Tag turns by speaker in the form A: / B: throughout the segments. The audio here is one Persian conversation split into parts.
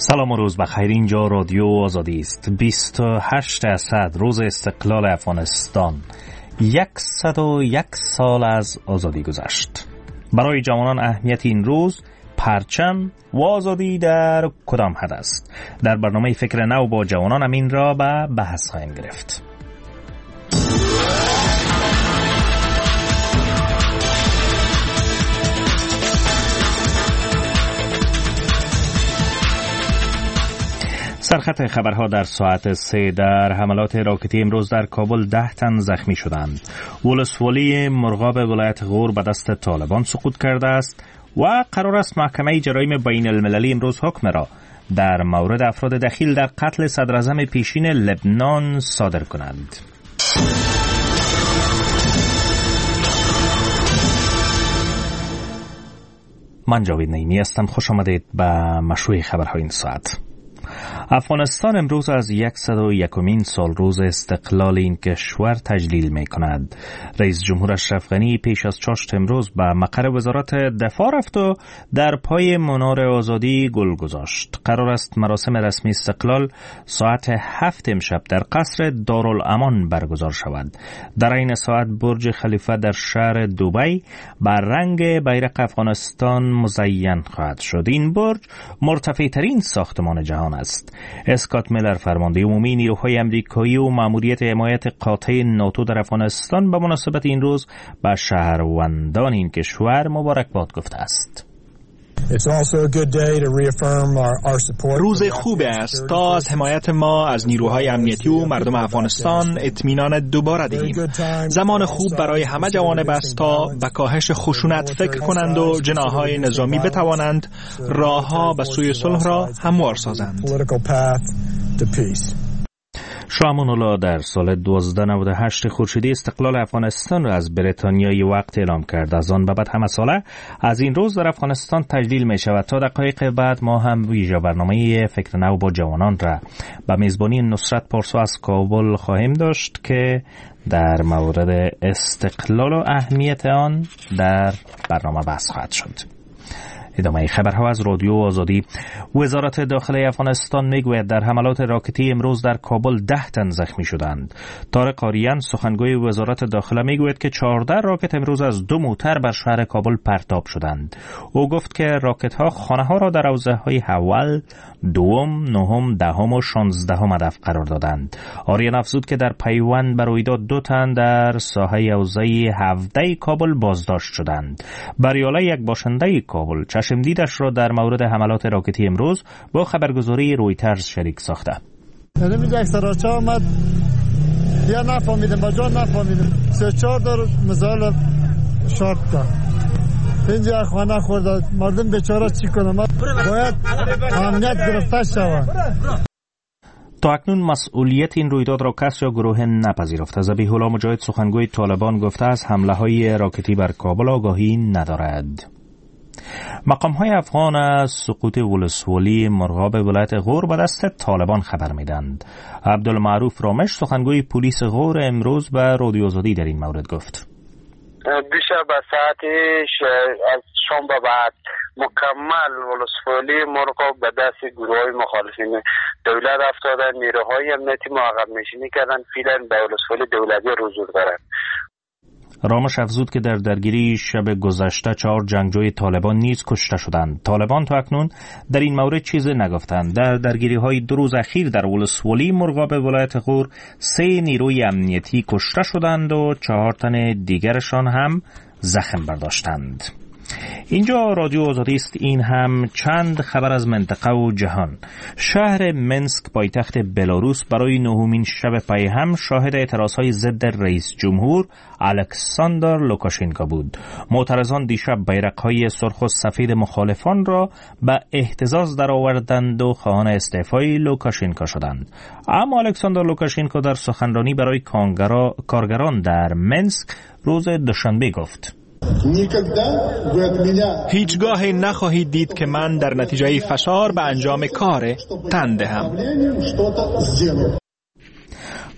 A: سلام و روز بخیر. اینجا رادیو آزادی است. 28 اسد روز استقلال افغانستان. 101 سال از آزادی گذشت. برای جوانان اهمیت این روز، پرچم و آزادی در کدام حد است؟ در برنامه فکر نو با جوانان همین را به بحث خواهیم گرفت. سرخط خبرها در ساعت 3. در حملات راکتی امروز در کابل 10 تن زخمی شدند. ولسوالی مرغاب ولایت غور به دست طالبان سقوط کرده است و قرار است محکمه جرایم بین المللی امروز حکم را در مورد افراد دخیل در قتل صدراعظم پیشین لبنان صادر کنند. من جاوید نعیمی هستم. خوش آمدید به مشروع خبرهای این ساعت. افغانستان امروز از 101مین سال روز استقلال این کشور تجلیل می کند. رئیس جمهور اشرف غنی پیش از چاشت امروز به مقر وزارت دفاع رفت و در پای منار آزادی گل گذاشت. قرار است مراسم رسمی استقلال ساعت 7 امشب در قصر دارالامان برگزار شود. در این ساعت برج خلیفه در شهر دبی بر رنگ بیرق افغانستان مزین خواهد شد. این برج مرتفع ترین ساختمان جهان است. اسکات میلر فرمانده عمومی نیروهای امریکایی و ماموریت حمایت قاطع ناتو در افغانستان به مناسبت این روز به شهروندان این کشور مبارکباد گفته است.
B: روز خوب است تا از حمایت ما از نیروهای امنیتی و مردم افغانستان اطمینان دوباره دهیم. زمان خوب برای همه جوانب است تا به کاهش خشونت فکر کنند و جناح‌های نظامی بتوانند راه‌ها به سوی صلح را هموار سازند.
A: شاه امان الله در سال 1298 خورشیدی استقلال افغانستان را از بریتانیای وقت اعلام کرد. از آن به بعد همه ساله از این روز در افغانستان تجلیل می شود. تا دقایق بعد ما هم ویژه برنامه فکر نو با جوانان را به میزبانی نصرت پارسا از کابل خواهیم داشت که در مورد استقلال و اهمیت آن در برنامه بحث خواهد شد. ادامه خبرها از رادیو آزادی. وزارت داخلی افغانستان میگوید در حملات راکتی امروز در کابل 10 تن زخمی شدند. طارق آریان سخنگوی وزارت داخله میگوید که 14 راکت امروز از 2 موتر بر شهر کابل پرتاب شدند. او گفت که راکت ها خانه ها را در حوزه های اول، دوم، نهم، دهم و 16 هدف قرار دادند. آریان افزود که در پیوند بر رویداد 2 تن در ساحه حوزه 17 کابل بازداشت شدند. بریاله یک باشنده کابل چشم دیدش را در مورد حملات راکتی امروز با خبرگزاری رویترز شریک ساخته.
C: نمی‌دونم یک سراچه آمد یا نفهمیدم با جان نفهمیدم 3-4 دار مثال شارت داد اینجا خانه خورد. مردم بیچاره چی کنه؟ باید امنیت گرفته شود.
A: تا اکنون مسئولیت این رویداد را کس یا گروه نپذیرفته. ذبیح الله مجاهد سخنگوی طالبان گفته است حمله های راکتی بر کابل آگاهی ندارد. مقام‌های افغان از سقوط ولسوالی مرغاب ولایت غور به دست طالبان خبر می‌دهند. عبدالمعروف رامش سخنگوی پلیس غور امروز به رادیو آزادی در این مورد گفت:
D: دیشب ساعت از شام به بعد مکمل ولسوالی مرغاب به دست گروه‌های مخالفین دولت افتادن. نیروهای امنیتی ما عقب نشینی کردن، فعلا به ولسوالی دولتی رجوع دارند.
A: رامش افزود که در درگیری شب گذشته 4 جنگجوی طالبان نیز کشته شدند. طالبان تا اکنون در این مورد چیزی نگفتند. در درگیری‌های 2 روز اخیر در ولسوالی مرغاب ولایت غور 3 نیروی امنیتی کشته شدند و 4 تن دیگرشان هم زخم برداشتند. اینجا رادیو آزادی است. این هم چند خبر از منطقه و جهان. شهر منسک پایتخت بلاروس برای 9مین شب پی هم شاهد اعتراضهای ضد رئیس جمهور الکساندر لوکاشنکو بود. معترضان دیشب بیرق‌های سرخ و سفید مخالفان را به اهتزاز درآوردند و خواهان استعفای لوکاشنکو شدند. اما الکساندر لوکاشنکو در سخنرانی برای کارگران در منسک روز دوشنبه گفت:
B: هیچگاه نخواهید دید که من در نتیجه فشار به انجام کار تن دهم.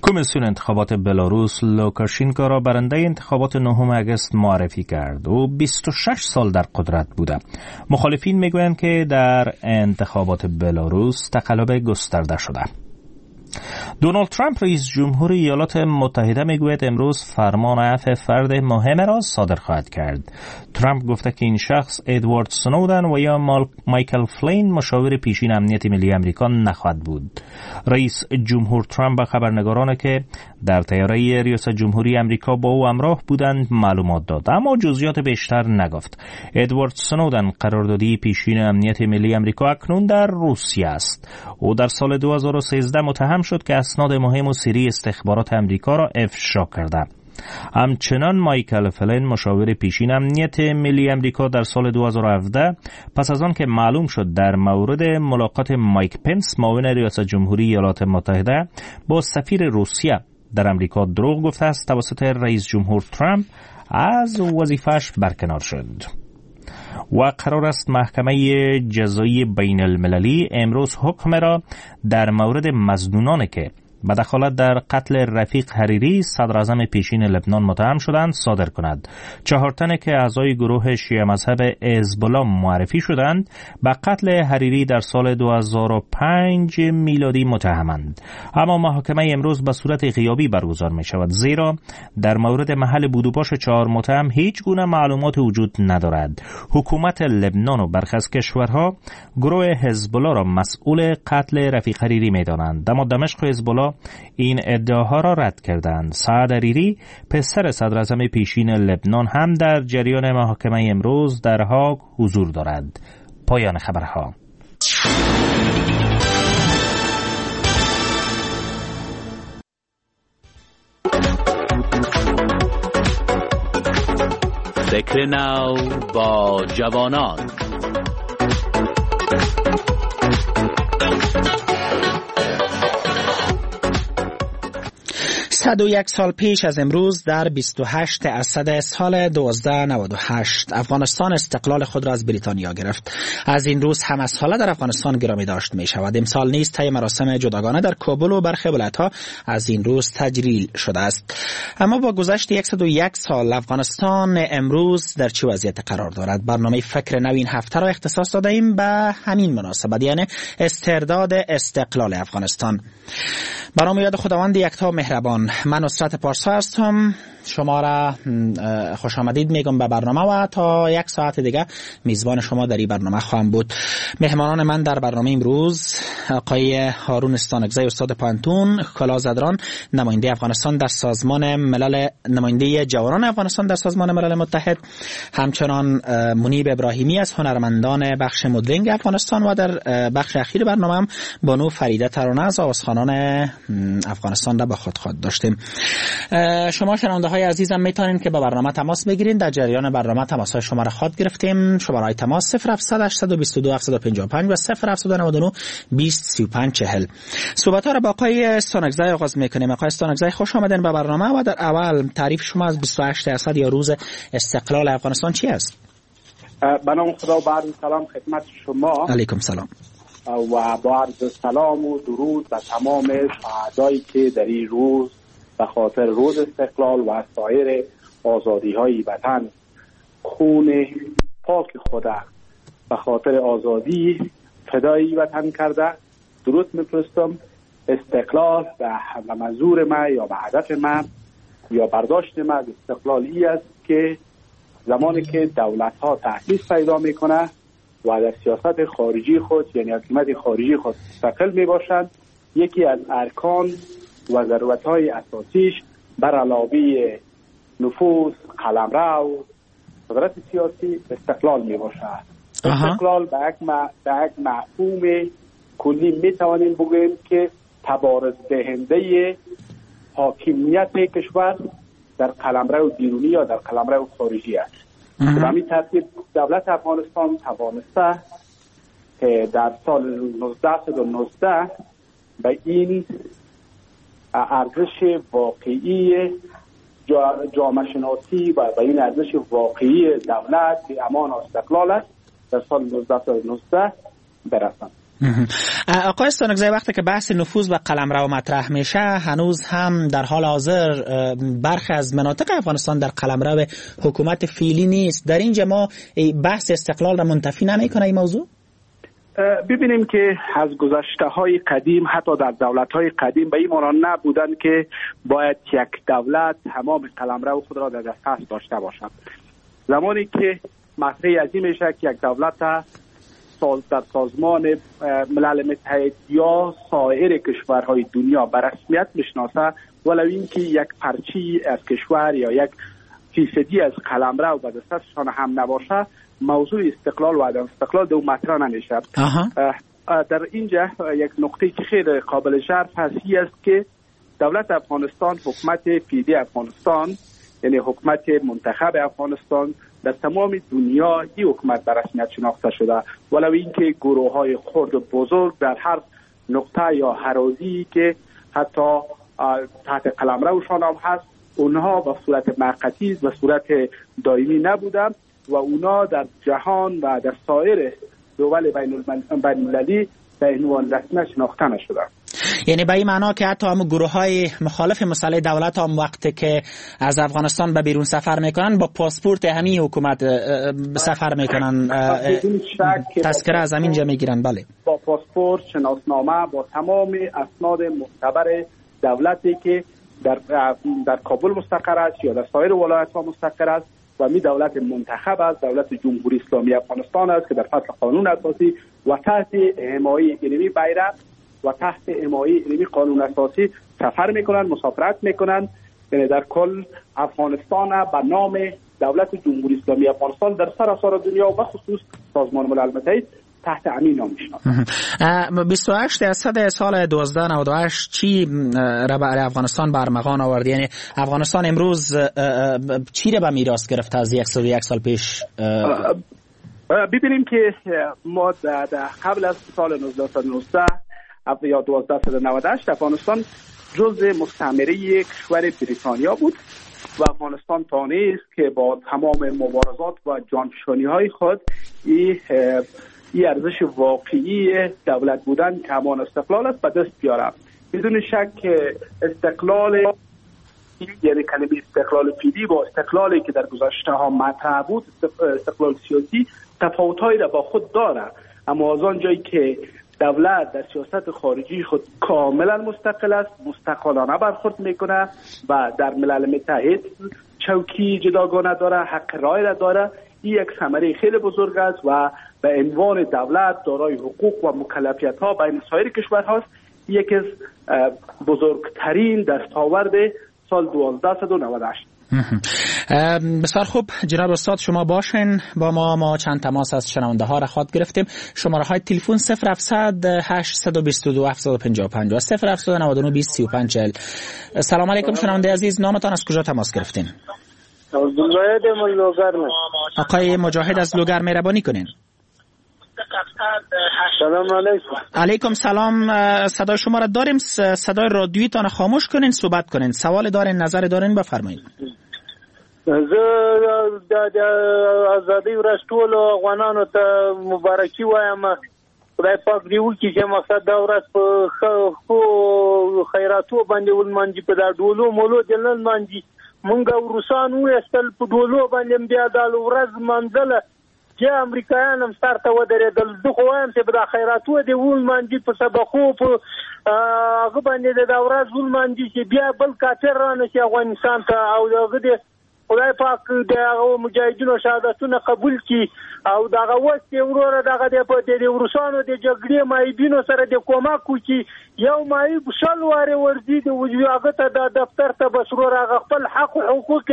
A: کمیسیون انتخابات بلاروس لوکاشینکو را برنده انتخابات 9 آگوست معرفی کرد. او 26 سال در قدرت بوده. مخالفین میگویند که در انتخابات بلاروس تقلب گسترده شده. دونالد ترامپ رئیس جمهور ایالات متحده میگوید امروز فرمان عفو فرد مهم را صادر خواهد کرد. ترامپ گفته که این شخص ادوارد سنودن و یا مایکل فلین مشاور پیشین امنیت ملی آمریکا نخواهد بود. رئیس جمهور ترامپ به خبرنگاران که در طیاره ریاست جمهوری آمریکا با او همراه بودند معلومات داد، اما جزئیات بیشتر نگفت. ادوارد سنودن قراردادی پیشین امنیت ملی آمریکا اکنون در روسیه است. او در سال 2013 متهم شد که اسناد مهم و سری استخبارات آمریکا را افشا کرده. همچنان مایکل فلین مشاور پیشین امنیت ملی آمریکا در سال 2017 پس از آن که معلوم شد در مورد ملاقات مایک پنس معاون ریاست جمهوری ایالات متحده با سفیر روسیه در آمریکا دروغ گفته است، توسط رئیس جمهور ترامپ از وظیفه‌اش برکنار شد. و قرار است محکمه جزایی بین المللی امروز حکم را در مورد مظنونانی که به دخالت در قتل رفیق حریری صدراعظم پیشین لبنان متهم شدند صادر کند. 4 تن که اعضای گروه شیعه مذهب حزب الله معرفی شدند به قتل حریری در سال 2005 میلادی متهمند. اما محاکمه امروز به صورت غیابی برگزار می شود، زیرا در مورد محل بود و باش 4 متهم هیچ گونه معلومات وجود ندارد. حکومت لبنان و برخی از کشورها گروه حزب الله را مسئول قتل رفیق حریری می دانند، اما دمشق و حزب الله این ادعاها را رد کردند. سعد حریری پسر صدراعظم پیشین لبنان هم در جریان محاکمه امروز در هاگ حضور دارد. پایان خبرها.
E: فکر نو با جوانان.
F: 101 سال پیش از امروز در 28 اسد سال 1298 افغانستان استقلال خود را از بریتانیا گرفت. از این روز هم از حالا در افغانستان گرامی داشت می شود. امسال نیز طی مراسم جداگانه در کابل و برخی ولایت‌ها از این روز تجلیل شده است. اما با گذشت 101 سال افغانستان امروز در چه وضعیت قرار دارد؟ برنامه فکر نو این هفته را اختصاص داده ایم به همین مناسبت، یعنی استرداد استقلال افغانستان. برنامه یاد خداوند یکتا مهربان. من نصرت پارسا هستم. شما را خوش آمدید میگم به برنامه و تا 1 ساعت دیگه میزبان شما در این برنامه خواهم بود. مهمانان من در برنامه امروز آقای هارون استانکزی استاد پانتون کلازدران، نماینده افغانستان در سازمان ملل، نماینده جوانان افغانستان در سازمان ملل متحد، همچنان منیب ابراهیمی از هنرمندان بخش مدرنگ افغانستان و در بخش اخیر برنامه هم بانو فریده ترانه از آوازخوانان افغانستان را با خود داشتیم. شما شنونده های عزیزم میتونین که با برنامه تماس بگیرین. در جریان برنامه تماس های شما را خواهد گرفتیم. شماره تماس 0700 822 755 و 0799 20 35 40. صحبت ها را با آقای استانکزی آغاز میکنیم. آقای استانکزی خوش آمدین به برنامه و در اول تعریف شما از 28 اسد یا روز استقلال افغانستان چی است؟
G: به نام خدا و با عرض سلام خدمت شما.
F: علیکم سلام.
G: و با عرض سلام و درود به تمام شهدایی که در این روز به خاطر روز استقلال و سایر آزادی های وطن خون پاک خود به خاطر آزادی فدای وطن کرده درود میفرستم. استقلال به منظور ما یا به هدف ما یا برداشت ما از استقلالی است که زمانی که دولت ها تأسیس پیدا میکنه و در سیاست خارجی خود یعنی حکومت خارجی خود مستقل می باشند، یکی از ارکان و ضرورت‌های اساسیش بر علاوه نفوذ، قلمرو، قدرت سیاسی استقلال می باشد. استقلال به یک مفهوم کلی می توانیم بگوییم که تبارز دهنده حاکمیت کشور در قلمرو بیرونی یا در قلمرو خارجی است. به همین ترتیب دولت افغانستان توانسته در سال 1919 به این ارزش واقعی جامعه شناسی و به این ارزش واقعی دولت امان و استقلال است در سال 1919 برسند.
F: آقای استانکزی، وقتی که بحث نفوذ و قلمرو مطرح میشه، هنوز هم در حال حاضر برخی از مناطق افغانستان در قلمرو حکومت فعلی نیست. در اینجا ما بحث استقلال را منتفی نمیکنه این موضوع؟
G: ببینیم که از گذشته‌های قدیم، حتی در دولت‌های قدیم به این معنا نبودن که باید یک دولت تمام قلمرو خود را در دسترس داشته باشد. زمانی که مطرح از این میشه که یک دولت در سازمان ملل متحد یا سایر کشورهای دنیا به رسمیت میشناسه، ولو اینکه یک پرچی از کشور یا یک فیصدی از قلمرو به دسترسشان هم نباشه، موضوع استقلال و عدم استقلال دو مطرح نمیشه. در اینجا یک نقطه که خیلی قابل شرح هست است که دولت افغانستان، حکومت فعلی افغانستان، یعنی حکومت منتخب افغانستان، در تمام دنیا این حکومت به رسمیت شناخته شده، ولو اینکه گروه‌های خرد و بزرگ در هر نقطه یا حراجی که حتی تحت قلمروشان هم هست، اونها به صورت موقتی و صورت دائمی نبودن و اونا در جهان و در سایر دول بین‌المللی به عنوان رسمی شناخته نشدن.
F: یعنی به این معنا که حتی هم گروه‌های مخالف مسئله دولت هم وقتی که از افغانستان به بیرون سفر میکنن با پاسپورت همین حکومت سفر میکنن، تذکره از همینجا میگیرن. بله،
G: با پاسپورت، شناسنامه، با تمام اسناد معتبر دولتی که در کابل مستقر است یا در سایر ولایت‌ها مستقر است و می دولت منتخب است، دولت جمهوری اسلامی افغانستان است که در فصل قانون اساسی و تحت حمایت علمی بیرق و تحت حمایت علمی قانون اساسی سفر میکنن، مسافرت میکنن. یعنی در کل افغانستان به نام دولت جمهوری اسلامی افغانستان در سراسر دنیا و خصوص سازمان ملل متحد تحت امین نام میشناسد.
F: 28% سال 1298 چی را برای افغانستان برمغان آورد؟ یعنی افغانستان امروز چی را به میراث گرفته از 101 سال پیش؟
G: ببینیم که ما قبل از سال 1919 یا 1298 افغانستان جزء مستعمره کشور بریتانیا بود و افغانستان توانست که با تمام مبارزات و جانفشانی‌های خود این ارزش واقعی دولت بودن که همان استقلال است به دست بیاره. بدون شک استقلال، یعنی کلمه استقلال فعلی با استقلالی که در گذشته ها مطرح بود، استقلال سیاسی، تفاوت‌هایی را با خود داره. اما از آنجایی که دولت در سیاست خارجی خود کاملا مستقل است، مستقلانه برخورد میکنه و در ملل متحد چوکی جداگانه داره، حق رای را داره، این یک ثمره خیلی بزرگ است و به عنوان دولت دارای حقوق و مکلفیت ها بین سایر کشورهاست. یکی از بزرگترین دستاورد سال 1298.
F: بسیار خوب جناب استاد، شما باشین با ما چند تماس از شنونده ها را خواهد گرفتیم. شماره های تلفن 0700 822 755 و 0799 20 35 40. سلام علیکم شنونده عزیز، نامتان از کجا تماس گرفتین؟ آقای مجاهد از لوگر مهربانی کنین.
H: سلام علیکم.
F: علیکم سلام. صدای شما را داریم، صدای رادیویتان خاموش کنین، صحبت کنین. سوال دارین، نظر دارین، بفرمایید.
H: زه د آزادۍ ورځ ټولو افغانانو ته مبارکي وایم. خدای پاک دې وکړي چې مقصد دا ورځ په ښو خیراتو باندې ولمانځي، په دا ډولو مولو دې نه لمانځي. مونږ روسان وایستل په ډولو باندې بیا دا ورځ منځله چې امریکایان هم سر ته ودرېدل. زه خو وایم چې په دا خیراتو دې ولمانځي، په صدقو په هغه باندې دا ورځ ولمانځي چې بیا بل کافر رانه شي افغانستان ته، او هغه دې خدای پاک د مجاهدینو شهادتونه قبول کړي او دغه وخت وروره دغه د روسانو د جګړې مایبینو سره د کومک وکړي. یو مایب شل واره ورځي د هغه ته د دفتر ته بسرور هغه خپل حق او حقوق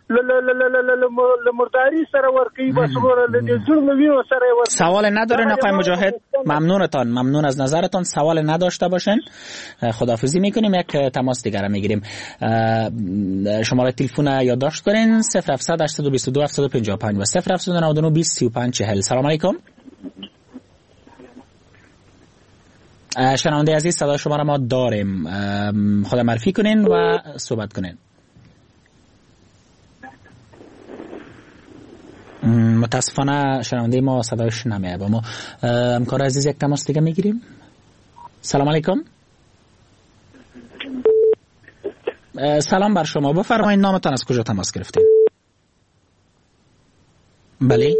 H: لمرداری سره ورکی بسرور د ظلم ویو سره ورکی.
F: سوال ندارین آقای مجاهد؟ ممنون از نظرتان. سوال نداشته باشین خداحافظی میکنیم. یک تماس دیگر میگیریم. شماره تلفن یادداشت کنین 0700 822 755 و 0799 20 35 40. سلام علیکم. شنونده عزیز صدای شما را ما داریم، خدا معرفی کنین و صحبت کنین. متاسفانه شنونده ما صدایش نمیاد. با ما همکار عزیز یک تماس دیگه میگیریم. سلام علیکم. سلام بر شما، بفرمایید نامتان، از کجا تماس گرفتین؟ بله،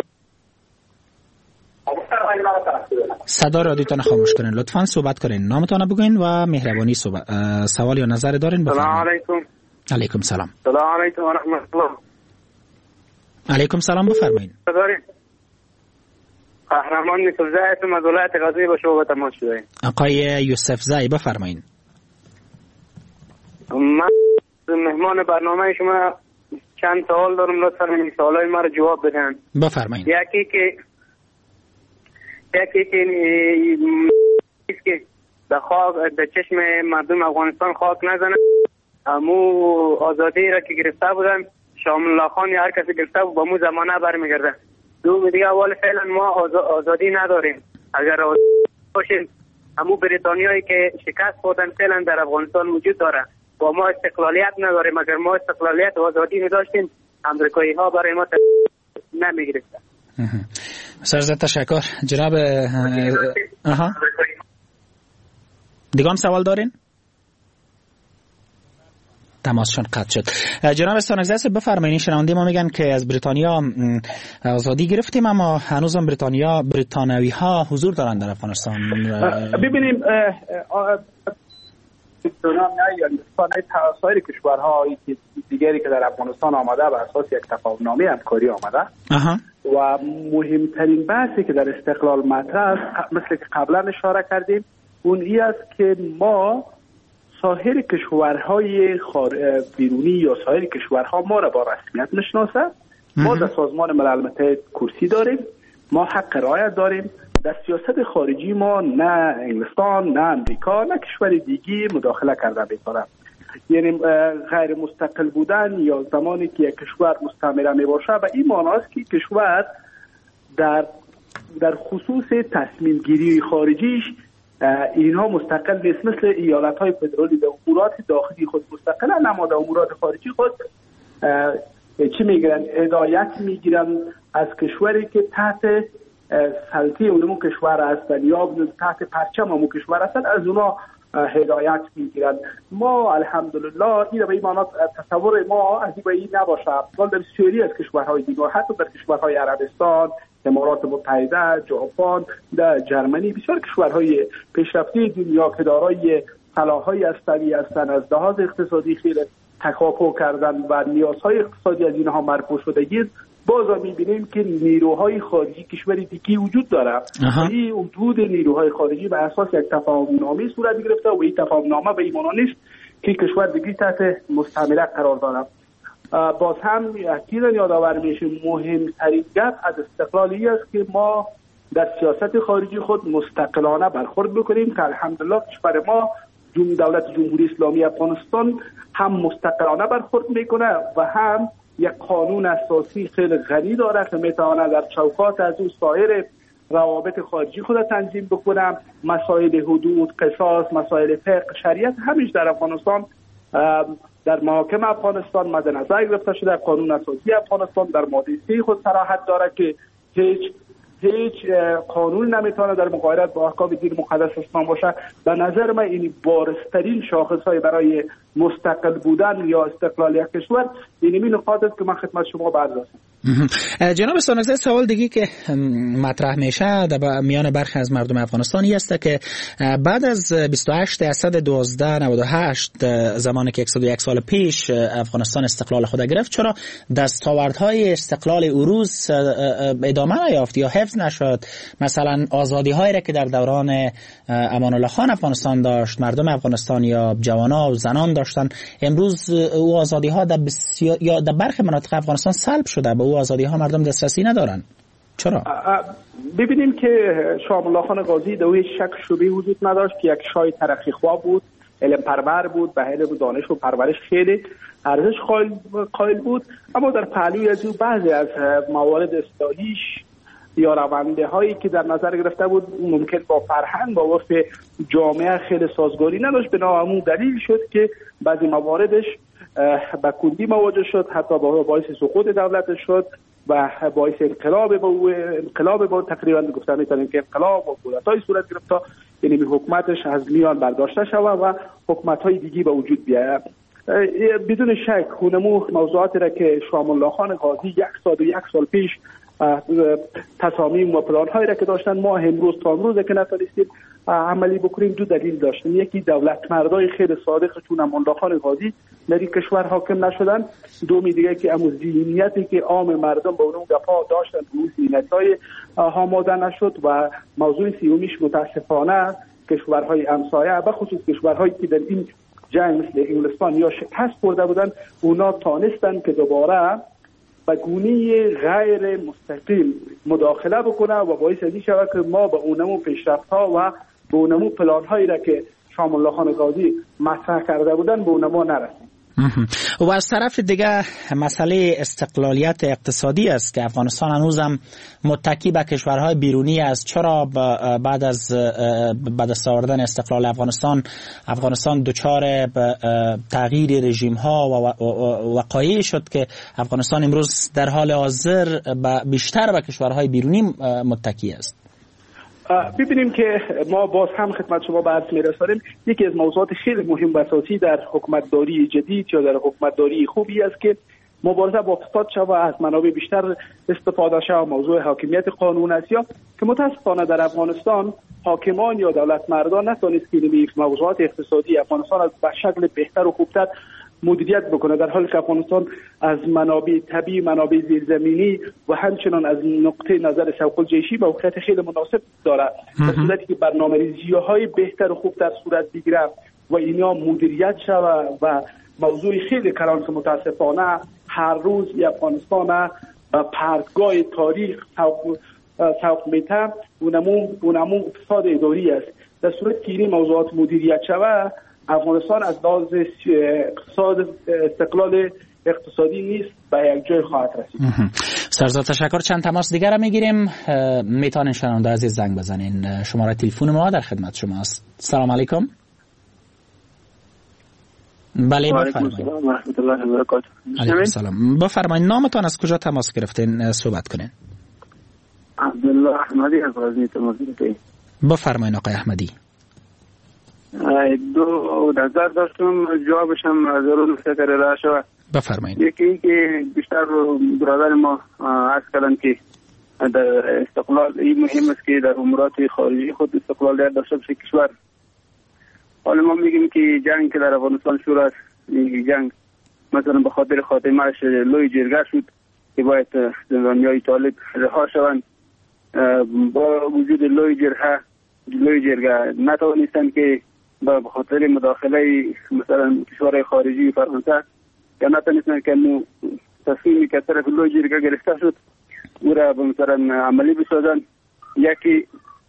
F: صدا رادیوتان خاموش کنین لطفاً، صحبت کنین، نامتان بگوین و مهربانی سوال یا نظر دارین بفرمایید.
D: سلام علیکم.
F: علیکم سلام.
D: سلام علیکم و رحمت الله.
F: علیکم سلام، بفرمایید.
D: قهرمان یوسف زایی از ولایت غزنی با شما تماس شدیم.
F: آقای یوسف زایی بفرمایید.
D: من مهمان برنامه شما چند سوال دارم، لطفاً این سوالای ما رو جواب بدن.
F: بفرمایید.
D: یکی که به خاک به چشم مردم افغانستان خاک نزنه، امو آزادی را که گرفته بودن شامل الله خان یا هر کسی گرفته بود با مو زمانه برمیگرده. دو دیگه اول فعلا ما آزادی نداریم. اگر باشیم امو بریتانیایی که شکست خوردن فعلا در افغانستان وجود داره، با ما استقلالیت نداریم. اگر ما استقلالیت و آزادی نداشتیم امریکایی ها برای ما نمیگرفتن.
F: سرزد تشکر جناب. دیگه هم سوال دارین؟ تماسشون قطع شد. جناب استانگزی بفرمایید، شنونده ما میگن که از بریتانیا آزادی گرفتیم اما هنوزم بریتانیایی ها حضور دارن در افغانستان.
G: ببینیم یا سایر کشورهای دیگری که در افغانستان آمده بر اساس یک تفاهم‌نامه همکاری آمده و مهمترین بحثی که در استقلال مطرح است، مثل که قبلا اشاره کردیم، اون این است که ما سایر کشورهای بیرونی یا سایر کشورها ما را با رسمیت میشناسه. ما در سازمان ملل متحد کرسی داریم، ما حق رأی داریم. در سیاست خارجی ما نه انگلستان نه امریکا نه کشور دیگی مداخله کرده میتونه. یعنی غیر مستقل بودن یا زمانی که یک کشور مستعمره می باشه و این معنی است که کشور در خصوص تصمیم گیری خارجیش اینها مستقل نیست. مثل ایالت های فدرالی در امورات داخلی خود مستقلن، اما در امورات خارجی خود چی میگیرن؟ هدایت میگیرن از کشوری که تحت سلطه اونمون کشور هستن یا تحت پرچم اونمون کشور هستن، از اونا هدایت میگیرن. ما الحمدلله این به ایمان تصور ما از این نباشه. ولی در بسیاری از کشورهای دیگر، حتی در کشورهای عربستان، امارات متحده، ژاپن، در جرمنی، بسیار کشورهای پیشرفته دنیا که دارای صلاح‌های اسطوری هستند، از لحاظ اقتصادی خیلی تکاپو کردن و نیازهای اقتصادی از اینها مرفوع شدگی، باز می‌بینیم که نیروهای خارجی کشور دیگه وجود داره. این وجود نیروهای خارجی بر اساس یک تفاهم‌نامه صورت گرفته و این تفاهم‌نامه به این معنی نیست که کشور دیگه تحت مستعمره قرار داره. باز هم اکیداً یادآور میشه مهمترین گپ از استقلالی است که ما در سیاست خارجی خود مستقلانه برخورد بکنیم که الحمدلله کشور ما دولت جمهوری اسلامی افغانستان هم مستقلانه برخورد میکنه و هم یک قانون اساسی خیلی غنی داره که میتونه در چوکات از اون سایر روابط خارجی خود تنظیم بکنه. مسائل حدود، قصاص، مسائل فقه، شریعت همیشه در افغانستان در محاکم افغانستان مد نظر گرفته شده. قانون اساسی افغانستان در ماده 3 خود صراحت داره که هیچ قانون نمیتونه در مغایرت با احکام دین مقدس اسلام باشه. به نظر من این بارزترین شاخصهای برای مستقل بودن یا استقلالیت کشور این نقاط است که من خدمت شما عرض هستم.
F: جناب استانگزی، سوال دیگه که مطرح میشه در میان برخی از مردم افغانستانی است که بعد از 28 اسد 1298 زمانی که 101 سال پیش افغانستان استقلال خود گرفت، چرا دستاوردهای استقلال اروز ادامه نیافت یا حفظ نشد؟ مثلا آزادی هایی را که در دوران امان الله خان افغانستان داشت، مردم افغانستان یا جوانان و زنان داشتن، امروز او آزادی ها در برخی مناطق افغانستان سلب شده، به او آزادی ها مردم دسترسی ندارن. چرا؟
G: ببینیم که شاه الله خان غازی در هیچ شک شبهه وجود نداشت که یک شاه ترقی خواه بود، علم پرور بود، به علم و دانش و پرورش خیلی ارزش قائل بود، اما در پهلوی از او بعضی از موارد اصلاحیش یا رونده هایی که در نظر گرفته بود ممکن با فرهنگ با عرف جامعه خیلی سازگاری نداشت. بنابراین دلیل شد که بعضی مواردش به کندی مواجه شد، حتی باعث سقوط دولت شد و باعث انقلاب با تقریبا گفتن میتونیم که انقلاب و کودتای صورت گرفت. یعنی حکومتش از میان برداشته شود و حکومت‌های دیگه به وجود بیاید. بدون شک هنمو موضوعاتی را که شام الله خان غازی 101 سال پیش تصامیم و پلان‌هایی را که داشتن ما امروز تا امروز که نتونستیم عملی بکنیم، دو دلیل داشتن. یکی دولت مردای خیلی صادق چون امان الله خان غازی در این کشور حاکم نشدن، دومی دیگه که امو ذهنیتی که عام مردم با اون گپا داشتن اون ذهنیت‌های آماده نشد. و موضوع سومیش متاسفانه کشورهای همسایه به خصوص کشورهایی که در این جنگ مثل انگلستان یا شکست خورده بودن، اونا تانستن که دوباره به گونه غیر مستقیم مداخله بکنه و باعث این شود که ما به اونمو پیشرفت‌ها و به اونمو پلان‌هایی را که شام الله خان غازی مطرح کرده بودن به اونمو نرسیم.
F: و از طرف دیگه مسئله استقلالیت اقتصادی است که افغانستان هنوزم متکی به کشورهای بیرونی است. چرا بعد از آوردن استقلال افغانستان دچار تغییر رژیم ها و وقایعی شد که افغانستان امروز در حال حاضر بیشتر به کشورهای بیرونی متکی است؟
G: ببینیم که ما باز هم خدمت شما به عرض می‌رسانیم یکی از موضوعات خیلی مهم و اساسی در حکومتداری جدید یا در حکومتداری خوبی است که مبارزه با فساد شود و از منابع بیشتر استفاده شود. موضوع حاکمیت قانون است یا که متاسفانه در افغانستان حاکمان یا دولت مردان نتونست که موضوعات اقتصادی افغانستان از به شکل بهتر و خوبتر مدیریت بکنه، در حالی که افغانستان از منابع طبیعی، منابع زیرزمینی و همچنان از نقطه نظر سوق الجیشی موقعیت خیلی مناسب داره. در صورتی که برنامه‌ریزی‌های بهتر و خوبتر صورت بگیره و اینا مدیریت شود و موضوع خیلی کلان که متاسفانه هر روز افغانستان پرتگاه تاریخ سوق میته اونمو اقتصاد اداری است. در صورت که این موضوعات مدیریت شود افغانستان از لحاظ اقتصاد استقلال اقتصادی نیست به یک جای خواهد رسید.
F: سرزاد تشکر. چند تماس دیگر را میگیریم. میتونین شنونده عزیز زنگ بزنین. شماره تلفن ما در خدمت شماست. سلام علیکم. بله بفرمایید.
H: سلام ورحمت الله و برکاته.
F: علیکم سلام. بفرمایید نامتان از کجا تماس گرفتین صحبت کنین؟
H: عبدالله احمدی از غزنی تماس گرفتم.
F: بفرمایید آقای احمدی.
H: دو نظر داشتم جوابش هم ضرور فکر را شود.
F: بفرمایید.
H: یکی این که بیشتر برادر ما عرض کردن که در استقلال این مهم است که در امورات خارجی خود استقلالیت داشته باشه کشور. حالا ما میگیم که جنگ که در افغانستان شروع است، این جنگ مثلا به خاطر خاتمه‌اش لوی جرگه شد که باید زندانیای طالب رها شوند. با وجود لوی جرگه نتوانستند که به خاطر مداخله مثلا کشورهای خارجی فرانسه یا نتوانستند که تصمیمی که طرف لوی جرگه گرفته شد او را مثلا عملی بسازند. یکی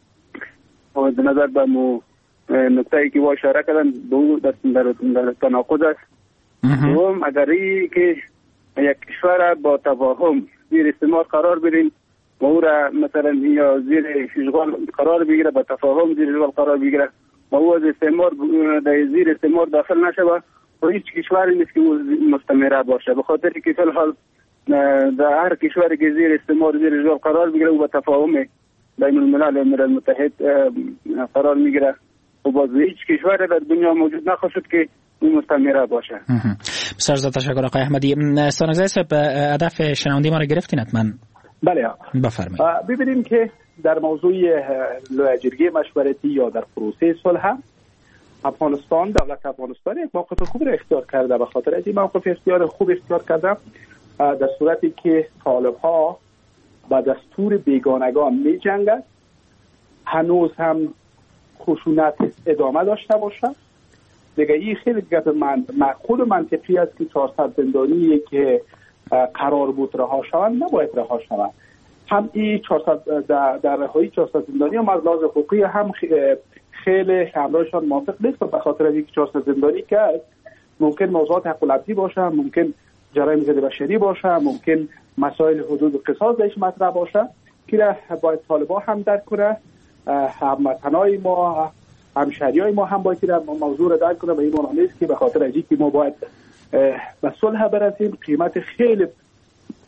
H: به نظر به نکته‌ای که با اشاره کردن به او در تناقض است. دوم اگر که یک کشور با تفاهم زیر استعمار قرار بدیم و او را مثلا یا زیر اشغال قرار بگیره، با تفاهم زیر اشغال قرار بگیره و او از استعمار زیر استعمار داخل نشود و هیچ کشوری نیست که مستمره باشه. به خاطر که فی الحال در هر کشوری که زیر استعمار زیر اشغال قرار بگیره او با تفاهم بین الملل و ملل متحد قرار میگیره و باز هیچ کشوری در دنیا موجود نخواهد که این مستمره باشه.
F: بسیار زیاد تشکر آقای احمدی. سانگزای صاحب هدف شنوندی ما را گرفتین حتما.
G: بله
F: بفرمایید.
G: ببینیم که در موضوع لویجرگی مشورتی یا در پروسه صلح افغانستان، دولت افغانستان یک موقف خوب را اختیار کرده. به خاطر از این موقف خوب اختیار کرده در صورتی که طالب‌ها با دستور بیگانگان می جنگند، هنوز هم خشونت ادامه داشته باشد. دیگه این خیلی گپ معقول و منطقی است که 400 زندانی که قرار بود رها شوند نباید رها شوند. هم این 400 در رهایی 400 زندانی هم از لحاظ حقوقی هم خیلی همراهشان موافق نیست، به خاطر از اینکه 400 زندانی که ممکن موضوعات حق العبدی باشه، ممکن جرایم ضد بشری باشه، ممکن مسائل حدود و قصاص درش مطرح باشه که باید طالبان هم درک کنه، هموطنای ما، همشهریای ما هم باید موضوع را درک کنه. و این معنی است که به خاطر از اینکه ما باید به صلح برسیم قیمت خیلی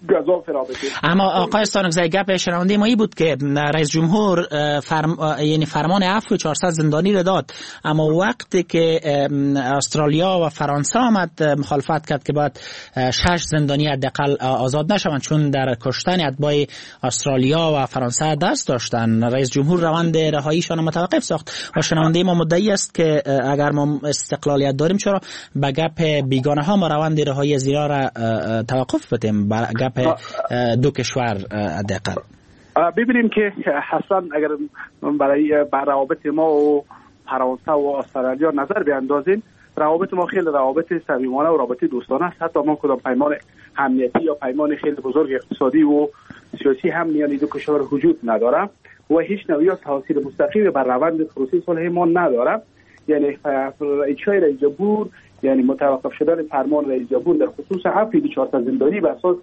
G: گزاف رابطه.
F: اما آقای استانکزی گپ شنونده ما ای بود که رئیس جمهور یعنی فرمان عفو 400 زندانی را داد، اما وقتی که استرالیا و فرانسه آمد مخالفت کرد که باید 6 زندانی حداقل آزاد نشوند چون در کشتن اتباع استرالیا و فرانسه دست داشتن. رئیس جمهور روند رهاییشان متوقف ساخت و شنونده ما مدعی است که اگر ما استقلالیت داریم چرا به گپ بیگانه ها ما روند رهایی از اینا را توقف بدیم، گپ دو کشور حداقل.
G: ببینیم که حسن اگر برای روابط ما و فرانسه و استرالیا نظر بیاندازیم، روابط ما خیلی روابط صمیمانه و روابط دوستانه است. حتی ما کدام پیمان امنیتی یا پیمان خیلی بزرگ اقتصادی و سیاسی هم میان دو کشور وجود نداره و هیچ نوعی تاثیر مستقیم بر روند پروسه صلح ما نداره. یعنی اجرای رئیس جمهور، یعنی متوقف شدن فرمان رئیس جمهور در خصوص عفو 400 زندانی بر اساس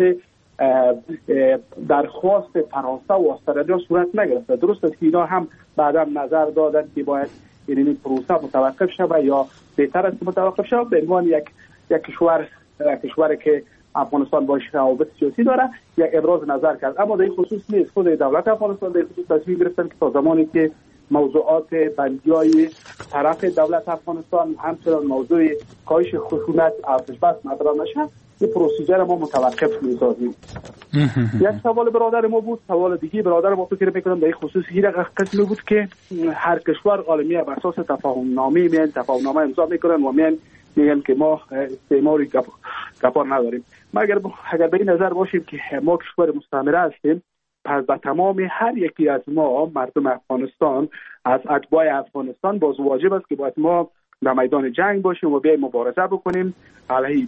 G: درخواست فرانسه و استرالیا صورت نگرفته. درست است که اینا هم بعدا نظر دادن که باید این پروسه متوقف شود یا بهتر است متوقف شود به عنوان یک کشور که افغانستان باش روابط سیاسی داره یک ابراز نظر کرد. اما در این خصوص نیست. خود دولت افغانستان در این خصوص تصمیم گرفتن که تا زمانی که موضوعات بندیای طرف دولت افغانستان همچنان موضوع کاهش خشونت آتش بس مطرح نشه این پروسیجر ما متوقف می‌سازیم. یک سوال برادر ما بود، سوال دیگه برادر ما فکر می‌کنم در این خصوص هیچ قسمی بود که هر کشور عالمی بر اساس تفاهم نامه امضا می‌کنن و میگن که ما استعماری گپار نداریم. ما اگر به این نظر باشیم که ما کشور مستعمره هستیم، پس به تمام هر یکی از ما مردم افغانستان از اتباع افغانستان باز واجب است که باید ما در میدان جنگ باشیم و بیایم مبارزه بکنیم علیه